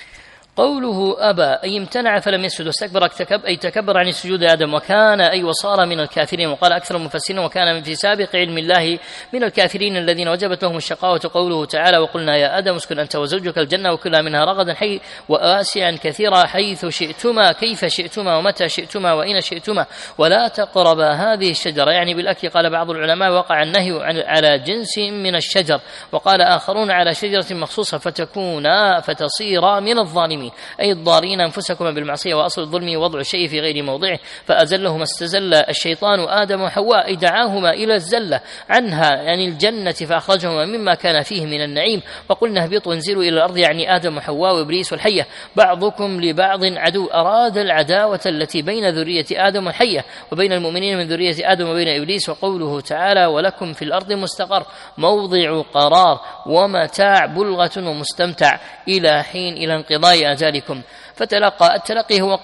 قوله أبى أي امتنع فلم يسجد واستكبر أي تكبر عن السجود آدم، وكان أي وصار من الكافرين. وقال أكثر المفسرين وكان في سابق علم الله من الكافرين الذين وجبت لهم الشقاوة. قوله تعالى وقلنا يا آدم اسكن أنت وزوجك الجنة وكلا منها رغدا وآسعا كثيرا حيث شئتما كيف شئتما ومتى شئتما وإن شئتما ولا تقربا هذه الشجرة، يعني بالأكل. قال بعض العلماء وقع النهي على جنس من الشجر، وقال آخرون على شجرة مخصوصة فتصيرا من الظالمين. الظالمين، أي الضارين أنفسكما بالمعصية، وأصل الظلم وضع الشيء في غير موضعه، فأزلهما استزل الشيطان آدم وحواء، أي دعاهما إلى الزلة عنها يعني الجنة، فأخرجهما مما كان فيه من النعيم. وقلنا اهبطوا وانزلوا إلى الأرض، يعني آدم وحواء وإبليس والحية، بعضكم لبعض عدو، أراد العداوة التي بين ذرية آدم والحية وبين المؤمنين من ذرية آدم وبين إبليس. وقوله تعالى ولكم في الأرض مستقر، موضع قرار ومتاع، بلغة ومستمتع، إلى حين، إلى انقضاء أجالكم. فتلقى، التلقي هو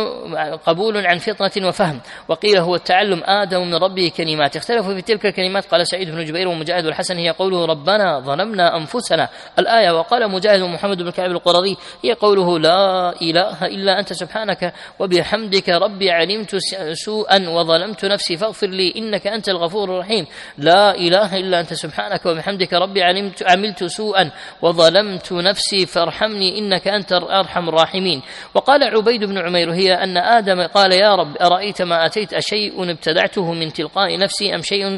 قبول عن فطنة وفهم، وقيل هو التعلم آدم من ربه كلمات. اختلفوا في تلك الكلمات، قال سعيد بن جبير ومجاهد والحسن هي قوله ربنا ظلمنا أنفسنا الآية، وقال مجاهد ومحمد بن كعب القرظي هي قوله لا إله إلا أنت سبحانك وبحمدك ربي علمت سوءا وظلمت نفسي فاغفر لي إنك أنت الغفور الرحيم. لا إله إلا أنت سبحانك وبحمدك ربي عملت سوءا وظلمت نفسي فارحمني إنك أنت أرحم الراحمين. وقال عبيد بن عمير هي أن آدم قال يا رب أرأيت ما أتيت، أشيء ابتدعته من تلقاء نفسي أم شيء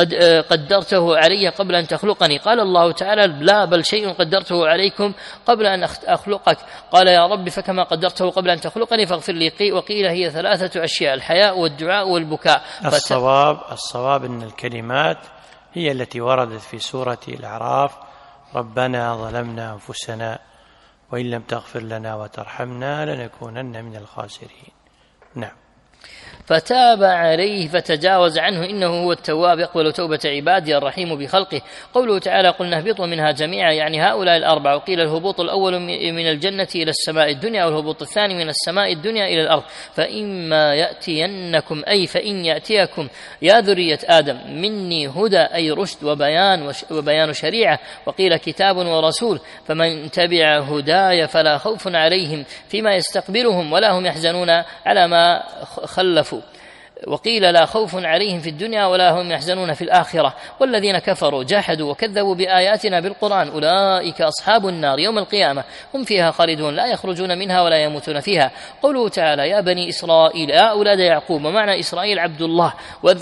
قدرته علي قبل أن تخلقني؟ قال الله تعالى لا، بل شيء قدرته عليكم قبل أن أخلقك. قال يا رب فكما قدرته قبل أن تخلقني فاغفر لي. وقيل هي 3 أشياء، الحياء والدعاء والبكاء. الصواب أن الكلمات هي التي وردت في سورة الأعراف ربنا ظلمنا أنفسنا وإن لم تغفر لنا وترحمنا لنكونن من الخاسرين. نعم. فتاب عليه فتجاوز عنه إنه هو التواب يقبل توبة عباده الرحيم بخلقه. قوله تعالى قلنا اهبطوا منها جميعا، يعني هؤلاء الأربعة. وقيل الهبوط الأول من الجنة إلى السماء الدنيا، والهبوط الثاني من السماء الدنيا إلى الأرض. فإما يأتينكم، أي فإن يأتيكم يا ذرية آدم مني هدى، أي رشد وبيان شريعة. وقيل كتاب ورسول، فمن تبع هداي فلا خوف عليهم فيما يستقبلهم ولا هم يحزنون على ما خلفوا. وقيل لا خوف عليهم في الدنيا ولا هم يحزنون في الآخرة. والذين كفروا جاحدوا وكذبوا بآياتنا بالقرآن أولئك أصحاب النار يوم القيامة هم فيها خالدون لا يخرجون منها ولا يموتون فيها. قوله تعالى يا بني إسرائيل يا أولاد يعقوب، ومعنى إسرائيل عبد الله.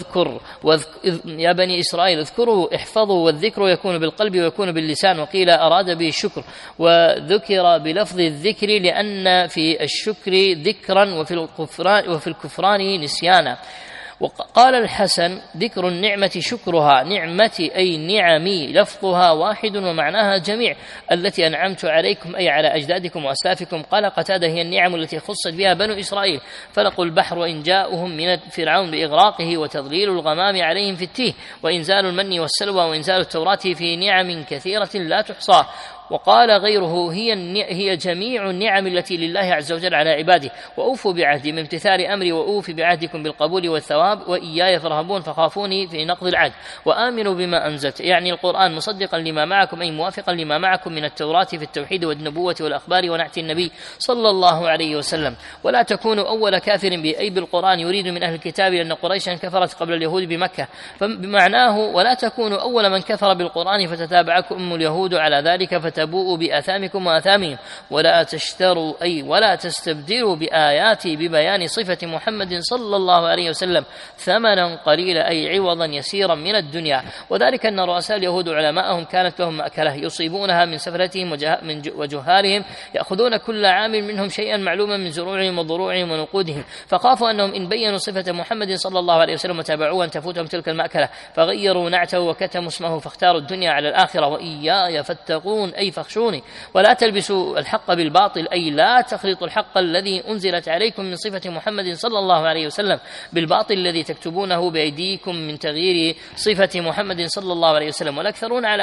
يا بني إسرائيل اذكروا احفظوا، والذكر يكون بالقلب ويكون باللسان. وقيل أراد به الشكر، وذكر بلفظ الذكر لأن في الشكر ذكرا وفي الكفران نسيانا. وقال الحسن ذكر النعمة شكرها، نعمتي أي نعمي لفظها واحد ومعناها جميع التي أنعمت عليكم أي على أجدادكم وأسلافكم. قال قتادة هي النعم التي خصت بها بنو إسرائيل، فلقوا البحر وإن جاءهم من فرعون بإغراقه، وتضليل الغمام عليهم في التيه، وإنزال المن والسلوى، وإنزال التوراة في نعم كثيرة لا تحصى. وقال غيره هي جميع النعم التي لله عز وجل على عباده. وأوفوا بعهدي من امتثال أمري وأوفي بعهدكم بالقبول والثواب، وإياي فارهبون فخافوني في نقض العهد. وآمنوا بما أنزلت، يعني القرآن مصدقا لما معكم أي موافقا لما معكم من التوراة في التوحيد والنبوة والأخبار ونعت النبي صلى الله عليه وسلم. ولا تكونوا أول كافر بأي بالقرآن يريد من أهل الكتاب، لأن قريشا كفرت قبل اليهود بمكة، فبمعناه ولا تكونوا أول من كفر بالقرآن فتتابعكم اليهود على ذلك تبوءوا بآثامكم وآثامهم، ولا تشتروا أي ولا تستبدلوا بآياتي ببيان صفة محمد صلى الله عليه وسلم ثمنا قليلا أي عوضا يسيرا من الدنيا. وذلك أن رؤساء اليهود علماءهم كانت لهم مأكلة يصيبونها من سفرتهم وجهالهم، يأخذون كل عام منهم شيئا معلوما من زروعهم وضروعهم ونقودهم، فخافوا أنهم إن بينوا صفة محمد صلى الله عليه وسلم وتابعوه أن تفوتهم تلك المأكلة، فغيروا نعته وكتموا اسمه، فاختاروا الدنيا على الآخرة. وإياي فاتقون أي فاخشوني. ولا تلبسوا الحق بالباطل أي لا تخلطوا الحق الذي أنزلت عليكم من صفة محمد صلى الله عليه وسلم بالباطل الذي تكتبونه بأيديكم من تغيير صفة محمد صلى الله عليه وسلم. والأكثرون على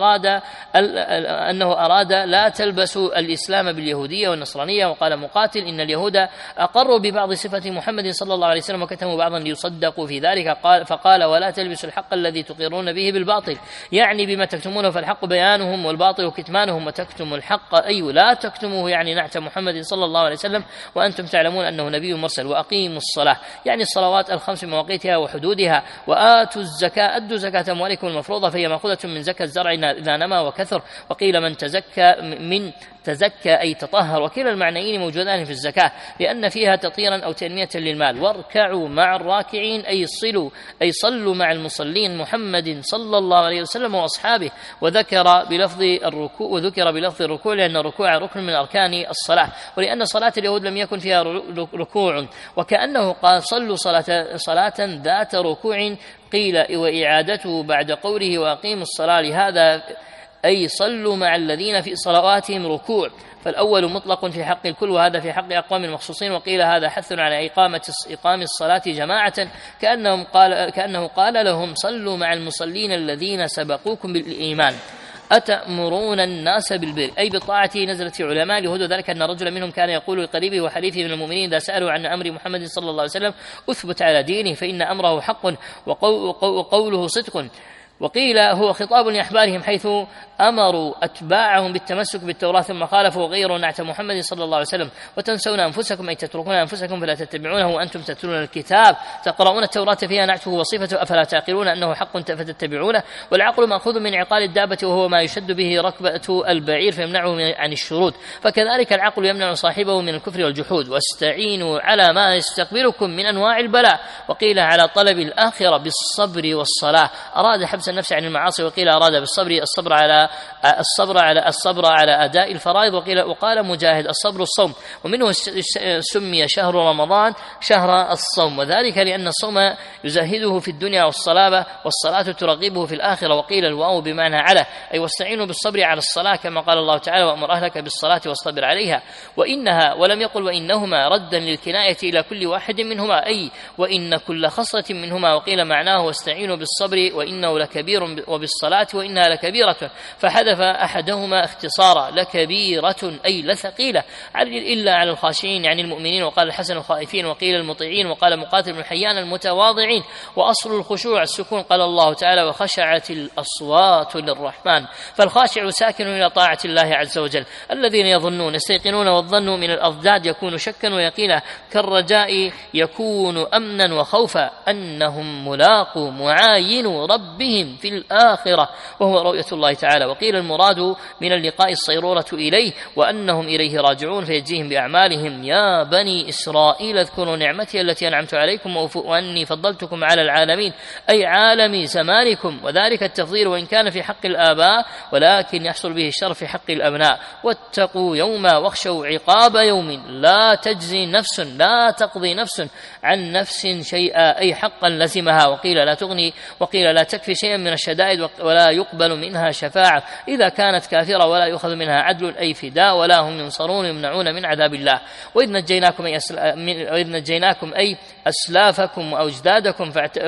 أنه أراد لا تلبسوا الإسلام باليهودية والنصرانية. وقال مقاتل إن اليهود أقروا ببعض صفة محمد صلى الله عليه وسلم وكتموا بعضا ليصدقوا في ذلك، فقال ولا تلبسوا الحق الذي تقرون به بالباطل، يعني بما تكتمونه، فالحق بيانهم والباطل كتمانهم. وتكتموا الحق أي لا تكتموه، يعني نعت محمد صلى الله عليه وسلم وأنتم تعلمون أنه نبي مرسل. وأقيموا الصلاة، يعني الصلوات الخمس بمواقيتها وحدودها. وآتوا الزكاة، أدوا زكاة أموالكم المفروضة، فهي مأخوذة من زكاة الزرع إذا نما وكثر. وقيل من تزكى أي تطهر، وكلا المعنيين موجودان في الزكاة لأن فيها تطهيرا أو تنمية للمال. واركعوا مع الراكعين أي صلوا مع المصلين محمد صلى الله عليه وسلم وأصحابه. وذكر بلفظ الركوع وذكر بلفظ الركوع لأن الركوع ركن من أركان الصلاة، ولأن صلاة اليهود لم يكن فيها ركوع، وكأنه قال صلوا صلاة ذات ركوع، قيل وإعادته بعد قوله وأقيموا الصلاة، لهذا أي صلوا مع الذين في صلواتهم ركوع، فالأول مطلق في حق الكل، وهذا في حق أقوام مخصوصين، وقيل هذا حث على إقام الصلاة جماعة، كأنه قال لهم صلوا مع المصلين الذين سبقوكم بالإيمان. أتأمرون الناس بالبر أي بالطاعة نزلت في علماء اليهود، وذلك أن رجلا منهم كان يقول لقريبه وحليفه من المؤمنين إذا سألوا عن أمر محمد صلى الله عليه وسلم أثبت على دينه فإن أمره حق وقوله صدق. وقيل هو خطاب لأحبارهم حيث أمروا أتباعهم بالتمسك بالتوراة ثم خالفوا وغيروا نعت محمد صلى الله عليه وسلم. وتنسون أنفسكم أي تتركون أنفسكم فلا تتبعونه وأنتم تتلون الكتاب تقرؤون التوراة فيها نعته وصفته أفلا تعقلون أنه حق فتتبعونه. والعقل مأخوذ من عقال الدابة وهو ما يشد به ركبة البعير فيمنعه عن الشرود، فكذلك العقل يمنع صاحبه من الكفر والجحود. واستعينوا على ما يستقبلكم من أنواع البلاء، وقيل على طلب الآخرة بالصبر والصلاة، أراد حبس النفس عن المعاصي، وقيل أراد بالصبر الصبر على أداء الفرائض، وقال مجاهد الصبر الصوم، ومنه سمي شهر رمضان شهر الصوم، وذلك لأن الصوم يزهده في الدنيا والصلاة ترغبه في الآخرة. وقيل الواو بمعنى على أي واستعينوا بالصبر على الصلاة كما قال الله تعالى وأمر أهلك بالصلاة واصطبر عليها. وإنها ولم يقل وإنهما ردا للكناية إلى كل واحد منهما أي وإن كل خصلة منهما. وقيل معناه واستعينوا بالصبر وإنه لكبير وبالصلاة وإنها لكبيرة، فحذف أحدهما اختصارا لكبيرة أي لثقيلة إلا على الخاشعين يعني المؤمنين. وقال الحسن الخائفين، وقيل المطيعين، وقال مقاتل بن حيان المتواضعين. وأصل الخشوع السكون، قال الله تعالى وخشعت الأصوات للرحمن، فالخاشع ساكن إلى طاعة الله عز وجل. الذين يظنون يستيقنون، والظن من الأضداد يكون شكا ويقينا، كالرجاء يكون أمنا وخوفا أنهم ملاقوا معاينوا ربهم في الآخرة وهو رؤية الله تعالى. وقيل المراد من اللقاء الصيرورة إليه وأنهم إليه راجعون فيجزيهم بأعمالهم. يا بني إسرائيل اذكروا نعمتي التي أنعمت عليكم وأني فضلتكم على العالمين أي عالم زمانكم، وذلك التفضيل وإن كان في حق الآباء ولكن يحصل به الشر في حق الأبناء. واتقوا يوما واخشوا عقاب يوم لا تجزي نفس لا تقضي نفس عن نفس شيئا أي حقا لزمها. وقيل لا تكفي شيئا من الشدائد ولا يقبل منها شفاعة إذا كانت كافرة ولا يؤخذ منها عدل أي فداء ولا هم ينصرون يمنعون من عذاب الله. وإذ نجيناكم أي أسلافكم وأجدادكم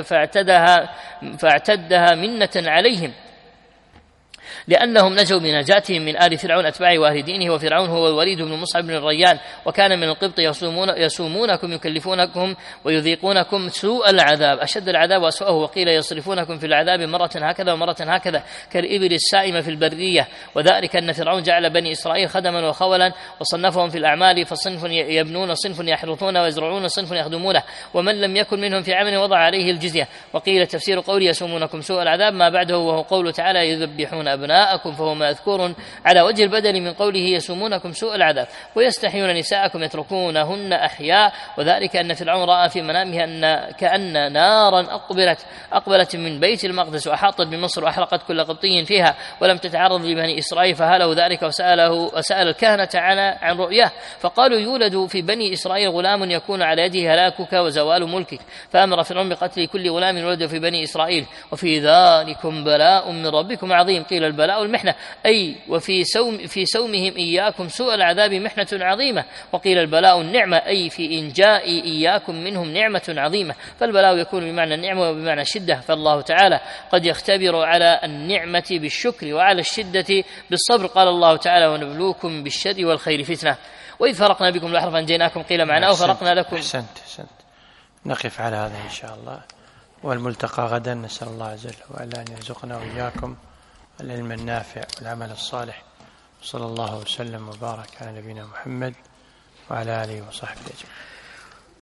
فاعتدها منة عليهم لأنهم نجوا بنجاتهم من آل فرعون أتباعه وأهل دينه. وفرعون هو الوليد بن مصعب بن الريان، وكان من القبط يسومونكم يكلفونكم ويذيقونكم سوء العذاب أشد العذاب وأسوأه. وقيل يصرفونكم في العذاب مرة هكذا ومرة هكذا كالإبل السائمة في البرية، وذلك أن فرعون جعل بني إسرائيل خدما وخولا وصنفهم في الأعمال، فصنف يبنون صنف يحرثون ويزرعون صنف يخدمونه، ومن لم يكن منهم في عمل وضع عليه الجزية. وقيل تفسير قوله يسومونكم سوء العذاب ما بعده وهو قوله تعالى يذبحون أبناءكم فهو مذكور على وجه البدل من قوله يسومونكم سوء العذاب ويستحيون نساءكم يتركونهن أحياء، وذلك أن فرعون رأى في منامه أن كأن نارا أقبلت من بيت المقدس وأحاطت بمصر وأحرقت كل قبطي فيها ولم تتعرض لبني إسرائيل، فهاله ذلك وسأل الكهنة عن رؤياه فقالوا يولد في بني إسرائيل غلام يكون على يده هلاكك وزوال ملكك، فأمر فرعون بقتل كل غلام ولد في بني إسرائيل وفي ذلكم بلاء من ربكم عظيم. قيل البلاء المحنة أي في سومهم إياكم سوء العذاب محنة عظيمة. وقيل البلاء النعمة أي في إنجاء إياكم منهم نعمة عظيمة، فالبلاء يكون بمعنى النعمة وبمعنى الشدة، فالله تعالى قد يختبر على النعمة بالشكر وعلى الشدة بالصبر. قال الله تعالى ونبلوكم بالشر والخير فتنة. وإذ فرقنا بكم البحر فأنجيناكم قيل معناه وفرقنا لكم. أحسنت. نقف على هذا إن شاء الله، والملتقى غدا. نسأل الله عز وجل أن يرزقنا وإياكم العلم النافع والعمل الصالح. صلى الله وسلم وبارك على نبينا محمد وعلى آله وصحبه أجمعين.